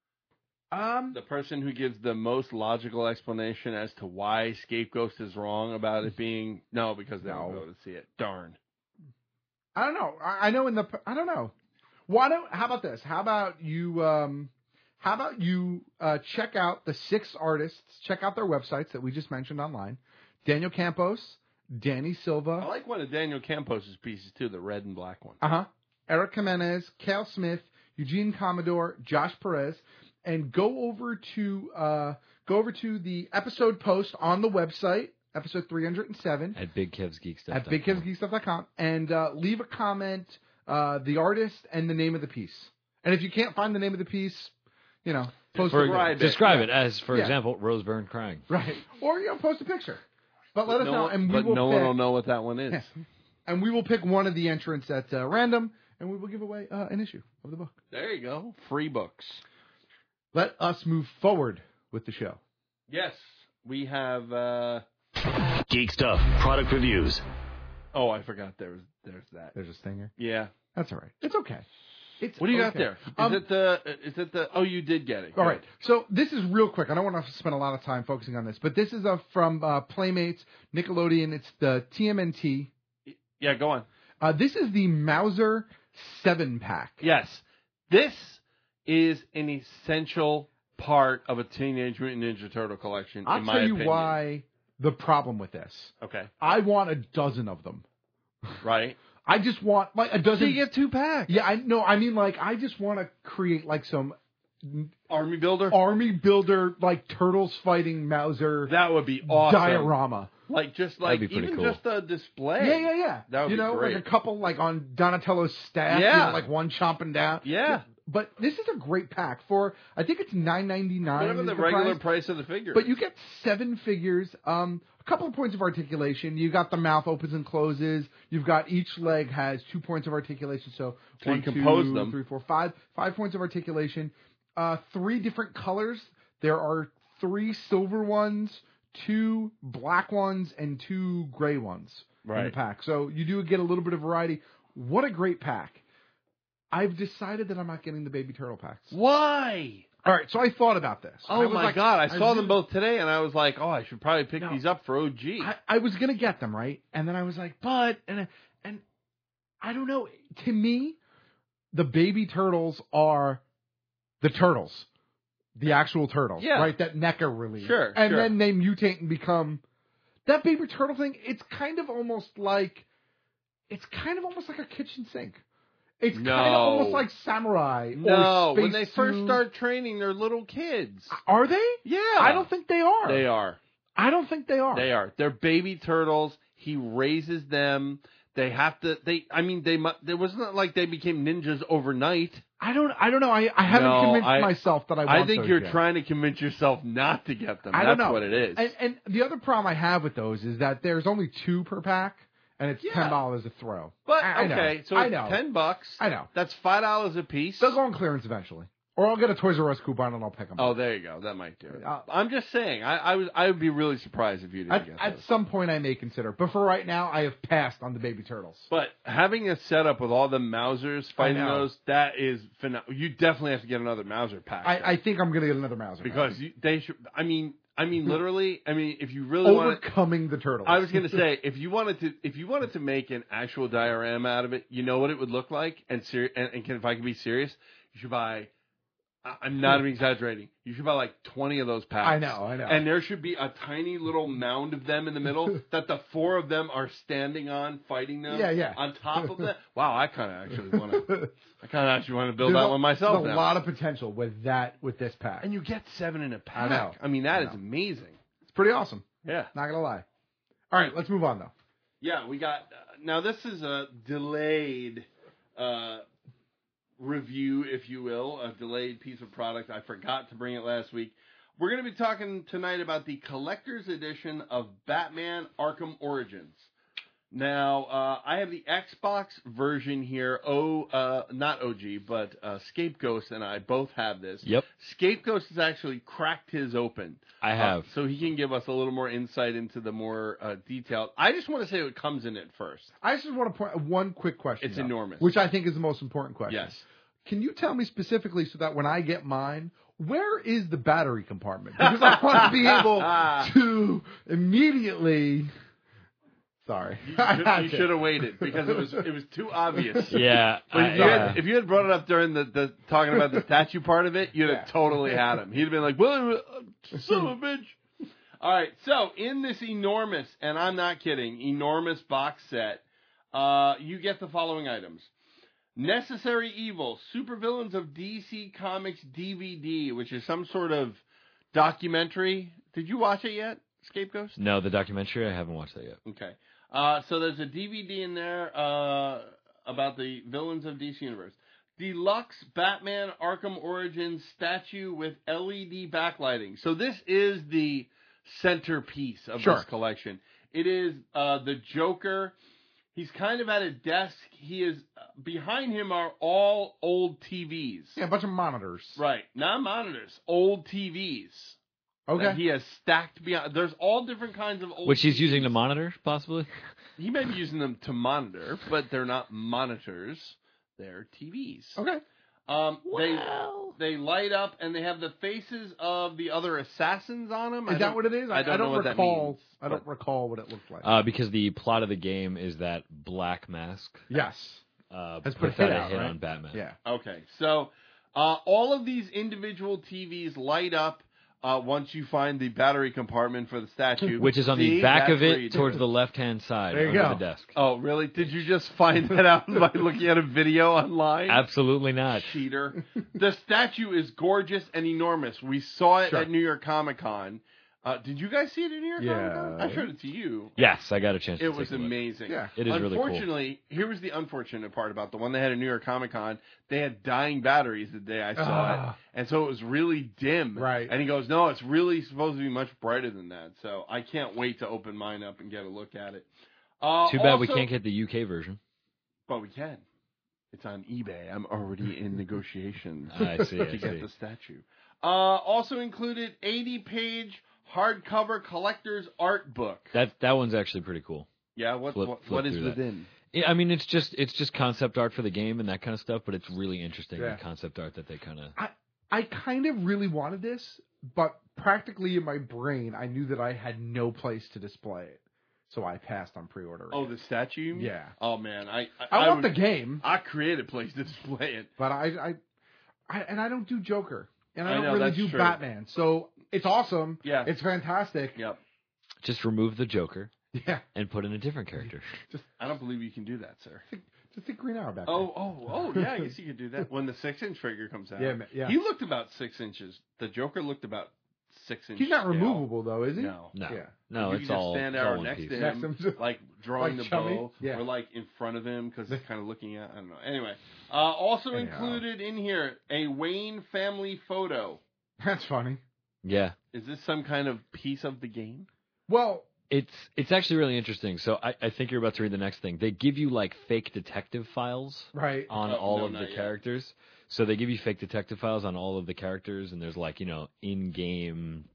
Um, The person who gives the most logical explanation as to why Scapegoat is wrong about it being no, because they don't No. go to see it. Darn. I don't know. I, I know in the. I don't know. Why don't? How about this? How about you? Um, how about you uh, check out the six artists? Check out their websites that we just mentioned online. Daniel Campos, Danny I Silva, like one of Daniel Campos' pieces too, the red and black one. uh huh, Eric Jimenez, Cale Smith, Eugene Commodore, Josh Perez, and go over to uh, go over to the episode post on the website, episode three hundred seven. At Big Kev's Geek Stuff. At big kevs geek stuff dot com, and uh, leave a comment, uh, the artist, and the name of the piece. And if you can't find the name of the piece, you know, post For, it. Describe it. describe Yeah. it as, for Yeah. example, Roseburn crying. Right. Or, you know, post a picture. But let us no know, one- and we but will no pick, one will know what that one is. Yeah. And we will pick one of the entrants at uh, random, and we will give away uh, an issue of the book. There you go. Free books. Let us move forward with the show. Yes, we have. Uh... Geek Stuff, product reviews. Oh, I forgot there was there's that. There's a stinger. Yeah. That's all right. It's okay. It's What do you got okay. there? Is Um, it the? Is it the? Oh, you did get it. All Good. right. So this is real quick. I don't want to spend a lot of time focusing on this, but this is uh, from uh, Playmates, Nickelodeon. It's the T M N T. Yeah, go on. Uh, this is the Mauser seven pack. Yes, this is an essential part of a Teenage Mutant Ninja Turtle collection. I'll in my tell you opinion. why the problem with this. Okay. I want a dozen of them. Right. I just want like a dozen. So you get two packs. Yeah, I know. I mean, like, I just want to create like some Army builder. army builder, like turtles fighting Mauser That would be awesome. diorama. Like just like That'd be pretty even cool. just a display. Yeah, yeah, yeah. That would you be know, great. like a couple, like on Donatello's staff. Yeah. You know, like one chomping down. Yeah. But this is a great pack for. I think it's nine ninety nine. Whatever the regular price of the figure. But you get seven figures. Um, a couple of points of articulation. You got the mouth opens and closes. You've got each leg has two points of articulation. So, So you one, compose two, them. three, four, five. Five points of articulation. Uh, three different colors. There are three silver ones, two black ones and two gray ones in Right. the pack. So you do get a little bit of variety. What a great pack. I've decided that I'm not getting the baby turtle packs. Why? All right, so I thought about this. I Oh was my like, God! I saw really- them both today, and I was like, "Oh, I should probably pick No. these up for O G." I, I was gonna get them, right? And then I was like, but and and I don't know. To me, the baby turtles are the turtles, the actual turtles, Yeah. right? That NECA release, Sure, and sure. then they mutate and become that baby turtle thing. It's kind of almost like it's kind of almost like a kitchen sink. It's No. kind of almost like Samurai. No, or when they Space first Zoo. start training, they're little kids. Are they? Yeah, I don't think they are. They are. I don't think they are. They are. They're baby turtles. He raises them. They have to. They. I mean, they. mu- It wasn't like they became ninjas overnight. I don't. I don't know. I, I haven't No, convinced I- myself that I want I think those you're yet. trying to convince yourself not to get them. I That's don't know what it is. And, and the other problem I have with those is that there's only two per pack, and it's Yeah. ten dollars a throw. But I, I know. okay, so I it's know. ten bucks. I know. That's five dollars a piece. They'll go on clearance eventually, or I'll get a Toys R Us coupon and I'll pick them. Oh, up. there you go. That might do it. Uh, I'm just saying. I, I was. I would be really surprised if you didn't At, get at those. some point, I may consider, but for right now, I have passed on the baby turtles. But having a setup with all the Mausers fighting I know. those, that is phenomenal. You definitely have to get another Mauser pack. I, I think I'm going to get another Mauser because you, they should. I mean, I mean, literally. I mean, if you really want to. overcoming the turtles. I was going to say, if you wanted to, if you wanted to make an actual diorama out of it, you know what it would look like. And ser- and, and can, if I can be serious, you should buy. I- I'm not even exaggerating. You should buy like twenty of those packs. I know, I know. And there should be a tiny little mound of them in the middle that the four of them are standing on, fighting them. Yeah, yeah. On top of that. Wow, I kind of actually want to. I kind of actually want to build There's that a, one myself. There's a now. lot of potential with that with this pack. And you get seven in a pack. I know. I mean, that I is know. amazing. It's pretty awesome. Yeah. Not gonna lie. All right, let's move on though. Yeah, we got. Uh, now this is a delayed uh, review, if you will, a delayed piece of product. I forgot to bring it last week. We're going to be talking tonight about the collector's edition of Batman Arkham Origins. Now, uh, I have the Xbox version here. Oh, uh, not O G, but uh, Scapegoat and I both have this. Yep. Scapegoat has actually cracked his open. I have. Uh, so he can give us a little more insight into the more uh, detailed. I just want to say what comes in it first. I just want to point one quick question. It's though, enormous. which I think is the most important question. Yes. Can you tell me specifically so that when I get mine, where is the battery compartment? Because I want to be able to immediately. Sorry, You should, you should have waited because it was it was too obvious. Yeah, But if, I- you had, yeah. if you had brought it up during the, the talking about the statue part of it, you'd have Yeah. totally had him. He'd have been like, "Well, uh, son of a bitch." All right, so in this enormous, and I'm not kidding, enormous box set, uh, you get the following items: Necessary Evil, Supervillains of D C Comics D V D, which is some sort of documentary. Did you watch it yet, Scapegoat? No, the documentary, I haven't watched that yet. Okay. Uh, so there's a D V D in there uh, about the villains of D C Universe. Deluxe Batman Arkham Origins statue with L E D backlighting. So this is the centerpiece of Sure. this collection. It is uh, the Joker. He's kind of at a desk. He is behind him are all old T Vs. Yeah, a bunch of monitors. Right, not monitors, old T Vs. Okay. That he has stacked beyond. There's all different kinds of old. Which he's T Vs. using to monitor, possibly? He may be using them to monitor, but they're not monitors. They're T Vs. Okay. Um, they they light up and they have the faces of the other assassins on them. Is that what it is? I don't, know what that recall. means. I don't recall what it looks like. Uh, because the plot of the game is that Black Mask yes. uh, Has puts put a out hit a out, hit right? on Batman. Yeah. Okay, so uh, all of these individual T Vs light up uh, once you find the battery compartment for the statue, Which is on See? the back of That's it where you do towards the left-hand side There you under go. the desk. Oh, really? Did you just find that out by looking at a video online? Absolutely not. Cheater. The statue is gorgeous and enormous. We saw it Sure. at New York Comic Con. Uh, did you guys see it at New York Yeah. Comic Con? I showed it to you. Yes, I got a chance to It take was a look. amazing. Yeah. It is really cool. Unfortunately, here was the unfortunate part about the one they had at New York Comic Con. They had dying batteries the day I saw Ah. it. And so it was really dim. Right. And he goes, no, it's really supposed to be much brighter than that. So I can't wait to open mine up and get a look at it. Uh, Too bad we also- can't get the U K version. But we can. It's on eBay. I'm already in negotiations I see, to I get see. the statue. Uh, also included eighty page hardcover collector's art book. That that one's actually pretty cool. Yeah, what Flip- what, flip what is through that. within? Yeah, I mean, it's just it's just concept art for the game and that kind of stuff, but it's really interesting Yeah. the concept art that they kind of. I I kind of really wanted this, but practically in my brain, I knew that I had no place to display it, so I passed on pre-ordering. Oh, it. the statue? You mean? Yeah. Oh man, I I, I want would- the game. I create a place to display it. But I, I, I and I don't do Joker, and I, I don't know, really that's do true. Batman. So it's awesome. Yeah. It's fantastic. Yep. Just remove the Joker. Yeah. And put in a different character. Just I don't believe you can do that, sir. just think Green Arrow back. Oh, oh, oh, yeah, I guess you could do that. When the six-inch figure comes out. Yeah, ma- yeah. He looked about six inches. The Joker looked about six inches. He's not removable though, is he? No. No. Yeah. No, you it's can just all, stand it's out all one next piece. to Next him, to him. like drawing Like the chummy? bow, Yeah. or like in front of him because he's kind of looking at. I don't know. Anyway, uh, also Anyhow. included in here a Wayne family photo. That's funny. Yeah. Is this some kind of piece of the game? Well, It's it's actually really interesting. So I, I think you're about to read the next thing. They give you like fake detective files right. on Oh, all no, of the not yet. characters. So they give you fake detective files on all of the characters, and there's like, you know, in-game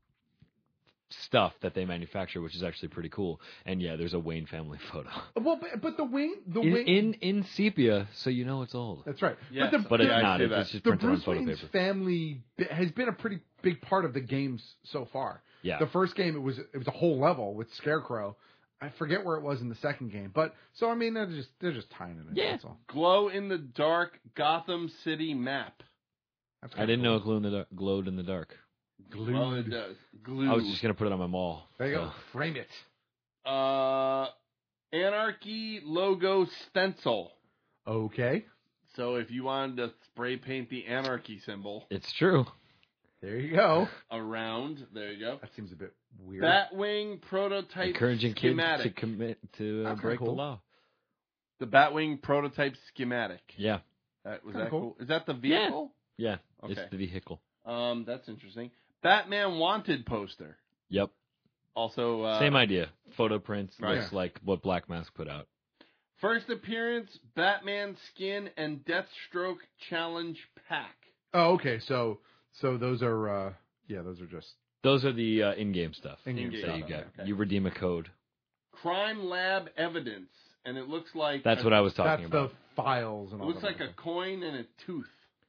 stuff that they manufacture, which is actually pretty cool. And yeah, there's a Wayne family photo. Well, but, but the wing, the In, wing, in in sepia, so you know it's old. that's right. Yes. But, the, But the, it's Yeah, I not. see It's, that. it's just the printed on Bruce photo Wayne's paper. family bi- has been a pretty big part of the games so far. Yeah. The first game, it was it was a whole level with Scarecrow. I forget where it was in the second game, but so I mean they're just they're just tying it in. Yeah. That's all. Glow in the dark Gotham City map. That's I kinda didn't cool. know it glowed in the dark. Glowed in the dark. Glued. Well, it does. Glue. I was just gonna put it on my mall. There you so. go. Frame it. Uh, Anarchy logo stencil. Okay. So if you wanted to spray paint the Anarchy symbol It's true. There you go. around, there you go. That seems a bit weird. Batwing prototype Encouraging schematic. kids to commit to uh, That's kinda break cool. the law. The Batwing prototype schematic. Yeah. That was Kinda that cool. cool. Is that the vehicle? Yeah. Okay. It's the vehicle. Um, that's interesting. Batman Wanted poster. Yep. Also, uh, Same idea. Photo prints. Right. Looks like what Black Mask put out. First appearance, Batman skin and Deathstroke challenge pack. Oh, okay. So so those are uh yeah, those are just Those are the uh, in-game stuff in-game In-game that you stuff. get. okay. You redeem a code. Crime Lab evidence, and it looks like That's a, what I was talking That's about. the files and It all looks that like a stuff. coin and a tooth.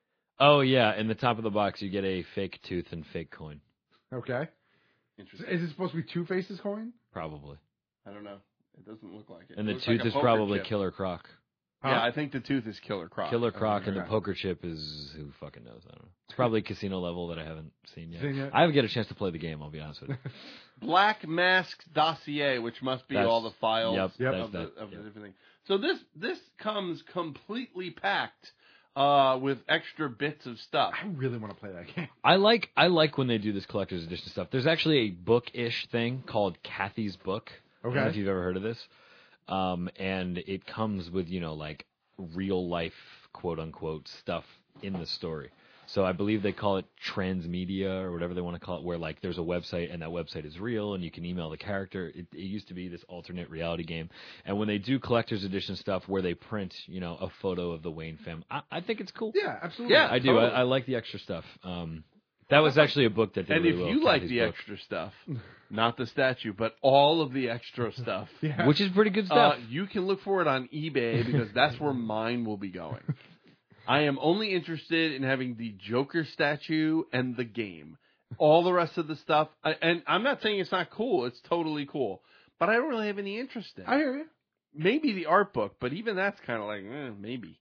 Oh yeah, in the top of the box you get a fake tooth and fake coin. Okay. Interesting. Is it supposed to be Two Faces coin? Probably. I don't know. It doesn't look like it. And It the looks tooth like a is poker probably chip. Killer Croc. Yeah, Huh? I think the tooth is Killer Croc. Killer Croc and the okay. poker chip is who fucking knows. I don't know. It's probably casino level that I haven't seen yet. Seen yet? I haven't get a chance to play the game. I'll be honest with you. Black Mask's dossier, which must be That's- all the files yep, Yep. that's of, the, that, of yep. the different things. So this this comes completely packed uh, with extra bits of stuff. I really want to play that game. I like I like when they do this collector's edition stuff. There's actually a book-ish thing called Kathy's Book. I don't know Okay. if you've ever heard of this. Um, and it comes with, you know, like real life quote unquote stuff in the story. So I believe they call it transmedia or whatever they want to call it, where like there's a website and that website is real and you can email the character. It, it used to be this alternate reality game. And when they do collector's edition stuff where they print, you know, a photo of the Wayne family, I, I think it's cool. Yeah, absolutely. Yeah, I do. totally. I, I like the extra stuff. Um, that was actually a book that did And really if well, you like Kathy's the book, extra stuff, not the statue, but all of the extra stuff, Yeah. which is pretty good uh, stuff. you can look for it on eBay because that's where mine will be going. I am only interested in having the Joker statue and the game. All the rest of the stuff, I, and I'm not saying it's not cool. It's totally cool. But I don't really have any interest in it. I hear you. Maybe the art book, but even that's kind of like, eh, maybe.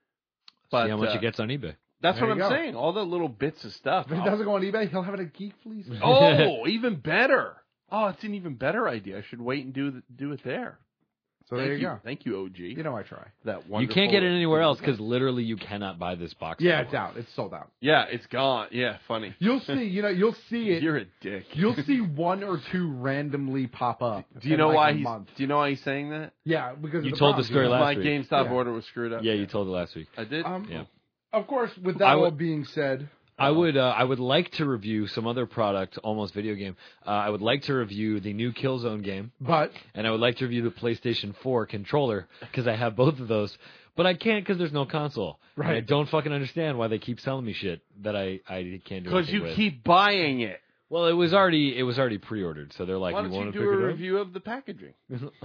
But See how much uh, it gets on eBay. That's There what I'm you go. saying. All the little bits of stuff. If it doesn't go on eBay, he'll have it at Geek Fleece. Oh, even better. Oh, it's an even better idea. I should wait and do the, do it there. So Thank there you go. Thank you, O G. You know I try. That You wonderful. can't get it anywhere else because literally you cannot buy this box. Yeah, anymore. it's out. It's sold out. Yeah, it's gone. Yeah, funny. You'll see. You know, you'll see it. You're a dick. You'll see one or two randomly pop up. Do you in know like why a he's? month. Do you know why he's saying that? Yeah, because You of the told the problems, story you know? last My week. GameStop Yeah. order was screwed up. Yeah, you told it last week. I did. Um, Yeah. Of course, with that I all would- being said, I would uh, I would like to review some other product, almost video game. Uh, I would like to review the new Killzone game, but and I would like to review the PlayStation four controller because I have both of those. But I can't because there's no console. And I Right. don't fucking understand why they keep selling me shit that I, I can't do Because anything you with. keep buying it. Well, it was already it was already pre-ordered, so they're like, Why you don't want you to do pick a it up? review of the packaging?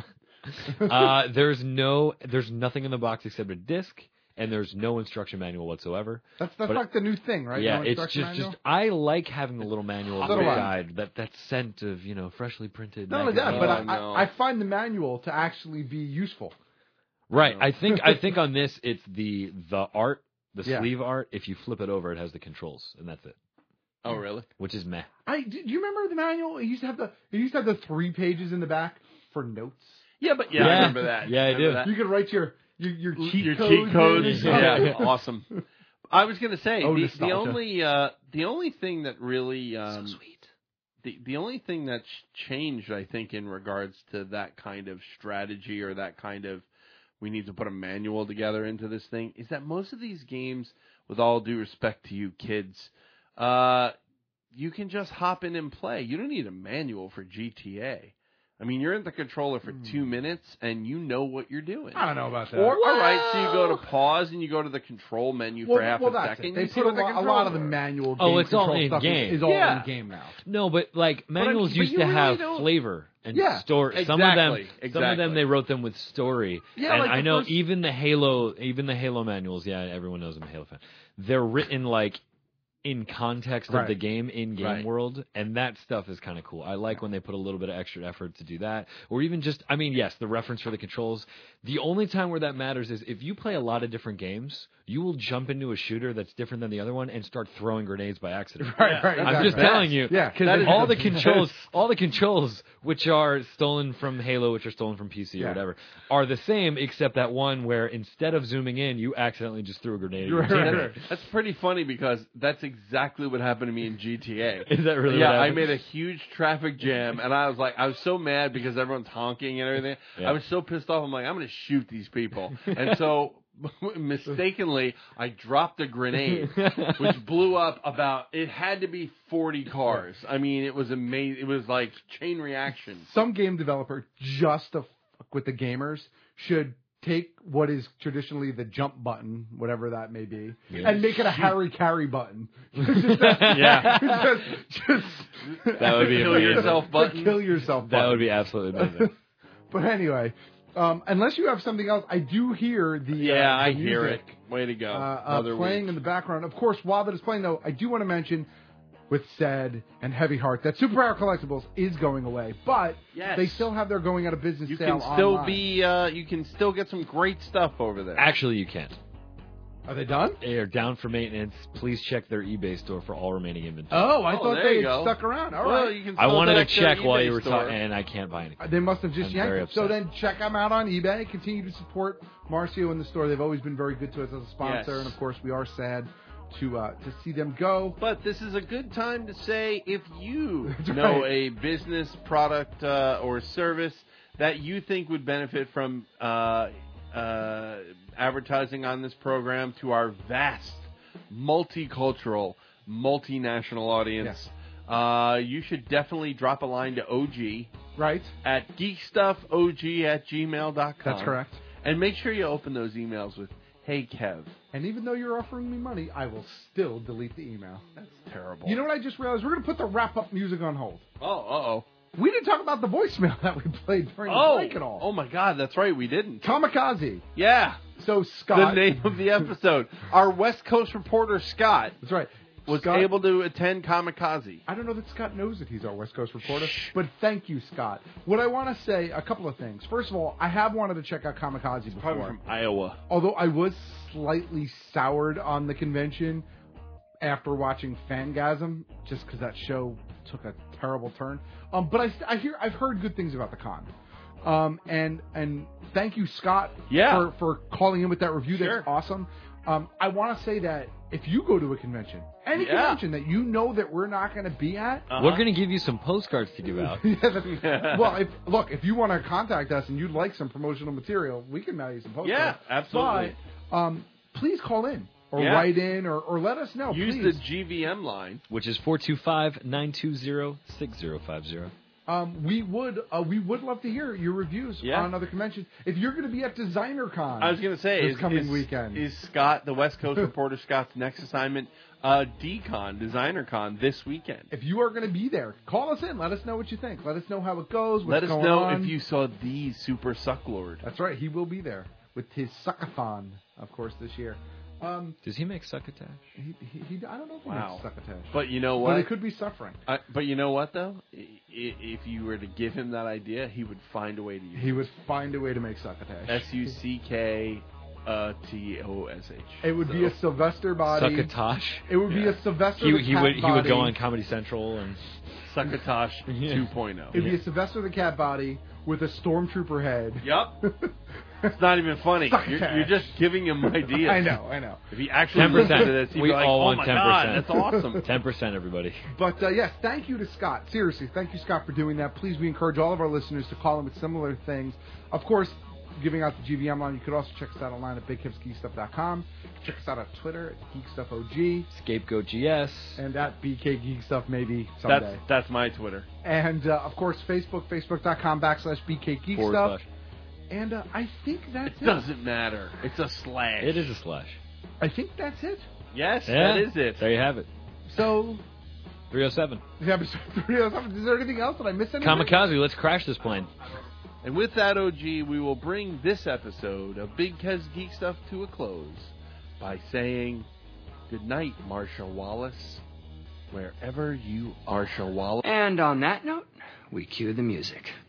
uh, there's no, there's nothing in the box except a disc, and there's no instruction manual whatsoever. That's that's But- like the new thing, right? Yeah, No it's instruction just, manual? just I like having the little manual, So the do I. guide, that that scent of you know freshly printed. Not only that, magazine. but I, I, I find the manual to actually be useful. Right. I think I think on this it's the the art, the Yeah. sleeve art. If you flip it over, it has the controls, and that's it. Oh, really? Which is meh. I do you remember the manual? It used to have the it used to have the three pages in the back for notes. Yeah, but yeah, I remember that. Yeah, I Remember do. that? You could write your your, your cheat Your codes. cheat codes. in and Yeah, stuff. awesome. I was going to say Oh, the, the nostalgia. only uh, the only thing that really um, so sweet. The the only thing that's changed, I think, in regards to that kind of strategy or that kind of we need to put a manual together into this thing is that most of these games, with all due respect to you kids, uh, you can just hop in and play. You don't need a manual for G T A. I mean, you're in the controller for two minutes, and you know what you're doing. I don't know about that. Or, all right, so you go to pause, and you go to the control menu Well, for half well, a that's second. it. They you see put a, what the lot, a lot of the controls are. manual game Oh, it's all control in stuff game. is, is all Yeah. in game now. No, but like But I- manuals but used you to really have don't- flavor and Yeah, story. Some of them, exactly, some of them exactly. they wrote them with story. Yeah, and like I the know first- even the Halo, even the Halo manuals. Yeah, everyone knows I'm a Halo fan. They're written like in context Right. of the game, in game Right. world, and that stuff is kind of cool. I like when they put a little bit of extra effort to do that, or even just, I mean, yes, the reference for the controls. The only time where that matters is if you play a lot of different games, you will jump into a shooter that's different than the other one and start throwing grenades by accident. Right, right. I'm exactly. just telling you, Yeah, because is all the the controls, all the controls, which are stolen from Halo, which are stolen from P C or Yeah. whatever, are the same, except that one where instead of zooming in, you accidentally just threw a grenade. at your Right, right, teammate. right. That's pretty funny because that's exactly what happened to me in G T A. Is that really Yeah, what I happened? made a huge traffic jam, and I was like, I was so mad because everyone's honking and everything. Yeah. I was so pissed off. I'm like, I'm going to shoot these people. And so, mistakenly, I dropped a grenade, which blew up about. It had to be forty cars. I mean, it was amazing. It was like chain reaction. Some game developer, just to fuck with the gamers, should take what is traditionally the jump button, whatever that may be, Yeah. and make it a Harry Carry button. Just that- Yeah. just, just That would be Kill amazing. yourself the button. kill yourself That button. would be absolutely amazing. But anyway, um, unless you have something else, I do hear the Yeah, uh, the I hear it. music, Way to go. uh, uh, Another playing week. in the background. Of course, while that is playing, though, I do want to mention with Said and Heavy Heart that Superpower Collectibles is going away, but Yes. they still have their going out of business You sale can still online. be. Uh, you can still get some great stuff over there. Actually, you can't. Are they done? They are down for maintenance. Please check their eBay store for all remaining inventory. Oh, I Oh, thought there they you had go. stuck around. All well, right. you can I still wanted to check their check while eBay you were store. talking, and I can't buy anything. They must have just I'm yanked very it. So upset. then check them out on eBay. Continue to support Marcio in the store. They've always been very good to us as a sponsor, Yes. and of course, we are sad to uh, to see them go. But this is a good time to say if you That's know right. a business, product, uh, or service that you think would benefit from uh, uh, advertising on this program to our vast, multicultural, multinational audience, uh, you should definitely drop a line to O G Right? at geekstuffog at gmail dot com. That's correct. And make sure you open those emails with, hey, Kev. And even though you're offering me money, I will still delete the email. That's terrible. You know what I just realized? We're going to put the wrap-up music on hold. Oh, uh-oh. We didn't talk about the voicemail that we played during Oh, the break at all. oh my God, that's right, we didn't. Kamikaze. Yeah. So Scott. The name of the episode. Our West Coast reporter, Scott, That's right. was Scott- able to attend Kamikaze. I don't know that Scott knows that he's our West Coast reporter, but thank you, Scott. What I want to say, a couple of things. First of all, I have wanted to check out Kamikaze before. Probably from Iowa. Although I was slightly soured on the convention after watching Fangasm, just because that show took a terrible turn. Um, but I, st- I hear I've heard good things about the con. Um, and and thank you, Scott, Yeah. for, for calling in with that review. Sure. That's awesome. Um, I want to say that if you go to a convention, any Yeah. convention that you know that we're not going to be at, Uh-huh. We're going to give you some postcards to give out. yeah, that's- well, if, look, if you want to contact us and you'd like some promotional material, we can mail you some postcards. Yeah, absolutely. But um, please call in or Yeah. write in or, or let us know. Use please. the G V M line. Which is four two five, nine two zero, six zero five zero. Um, we would uh, we would love to hear your reviews Yeah. on other conventions. If you're going to be at DesignerCon, I was going to say, this is, coming is, weekend, is Scott, the West Coast reporter Scott's next assignment, uh, DCon, DesignerCon this weekend? if you are going to be there, call us in. Let us know what you think. Let us know how it goes. What's Let us going know on. if you saw the Super Sucklord. That's right. He will be there with his suckathon, of course, this year. Um, Does he make succotash? he, he, he, I don't know if he Wow. makes succotash. But you know what? But it could be suffering. I, but you know what, though? I, I, if you were to give him that idea, he would find a way to use He it. would find a way to make succotash. S U C K uh, T O S H. It would So- be a Sylvester body. Succotash. It would be Yeah. a Sylvester He, the he Cat would he would body. go on Comedy Central and Succotash Yeah. two point oh. It'd be a Sylvester the Cat body with a stormtrooper head. Yup. It's not even funny. You're, Succotash. you're just giving him ideas. I know, I know. If he actually ten listened percent. to this, he'd We be like, all oh want my ten God, percent. that's awesome. ten percent, everybody. But uh, yes, thank you to Scott. Seriously, thank you, Scott, for doing that. Please, we encourage all of our listeners to call in with similar things. Of course, giving out the G V M line. You could also check us out online at big hips geek stuff dot com. Check us out on Twitter at geek stuff O G. Scapegoat G S. And at B K Geek Stuff maybe someday. That's that's my Twitter. And, uh, of course, Facebook, facebook.com backslash BK Geek Forward Stuff. slash. And uh, I think that's It it. doesn't matter. It's a slash. It is a slash. I think that's it. Yes, Yeah. that is it. There you have it. So, three oh seven. episode three oh seven. Is there anything else? Did I miss anything? Kamikaze, let's crash this plane. And with that, O G, we will bring this episode of Big Kez Geek Stuff to a close by saying good night, Marsha Wallace, wherever you are, Marsha Wallace. And on that note, we cue the music.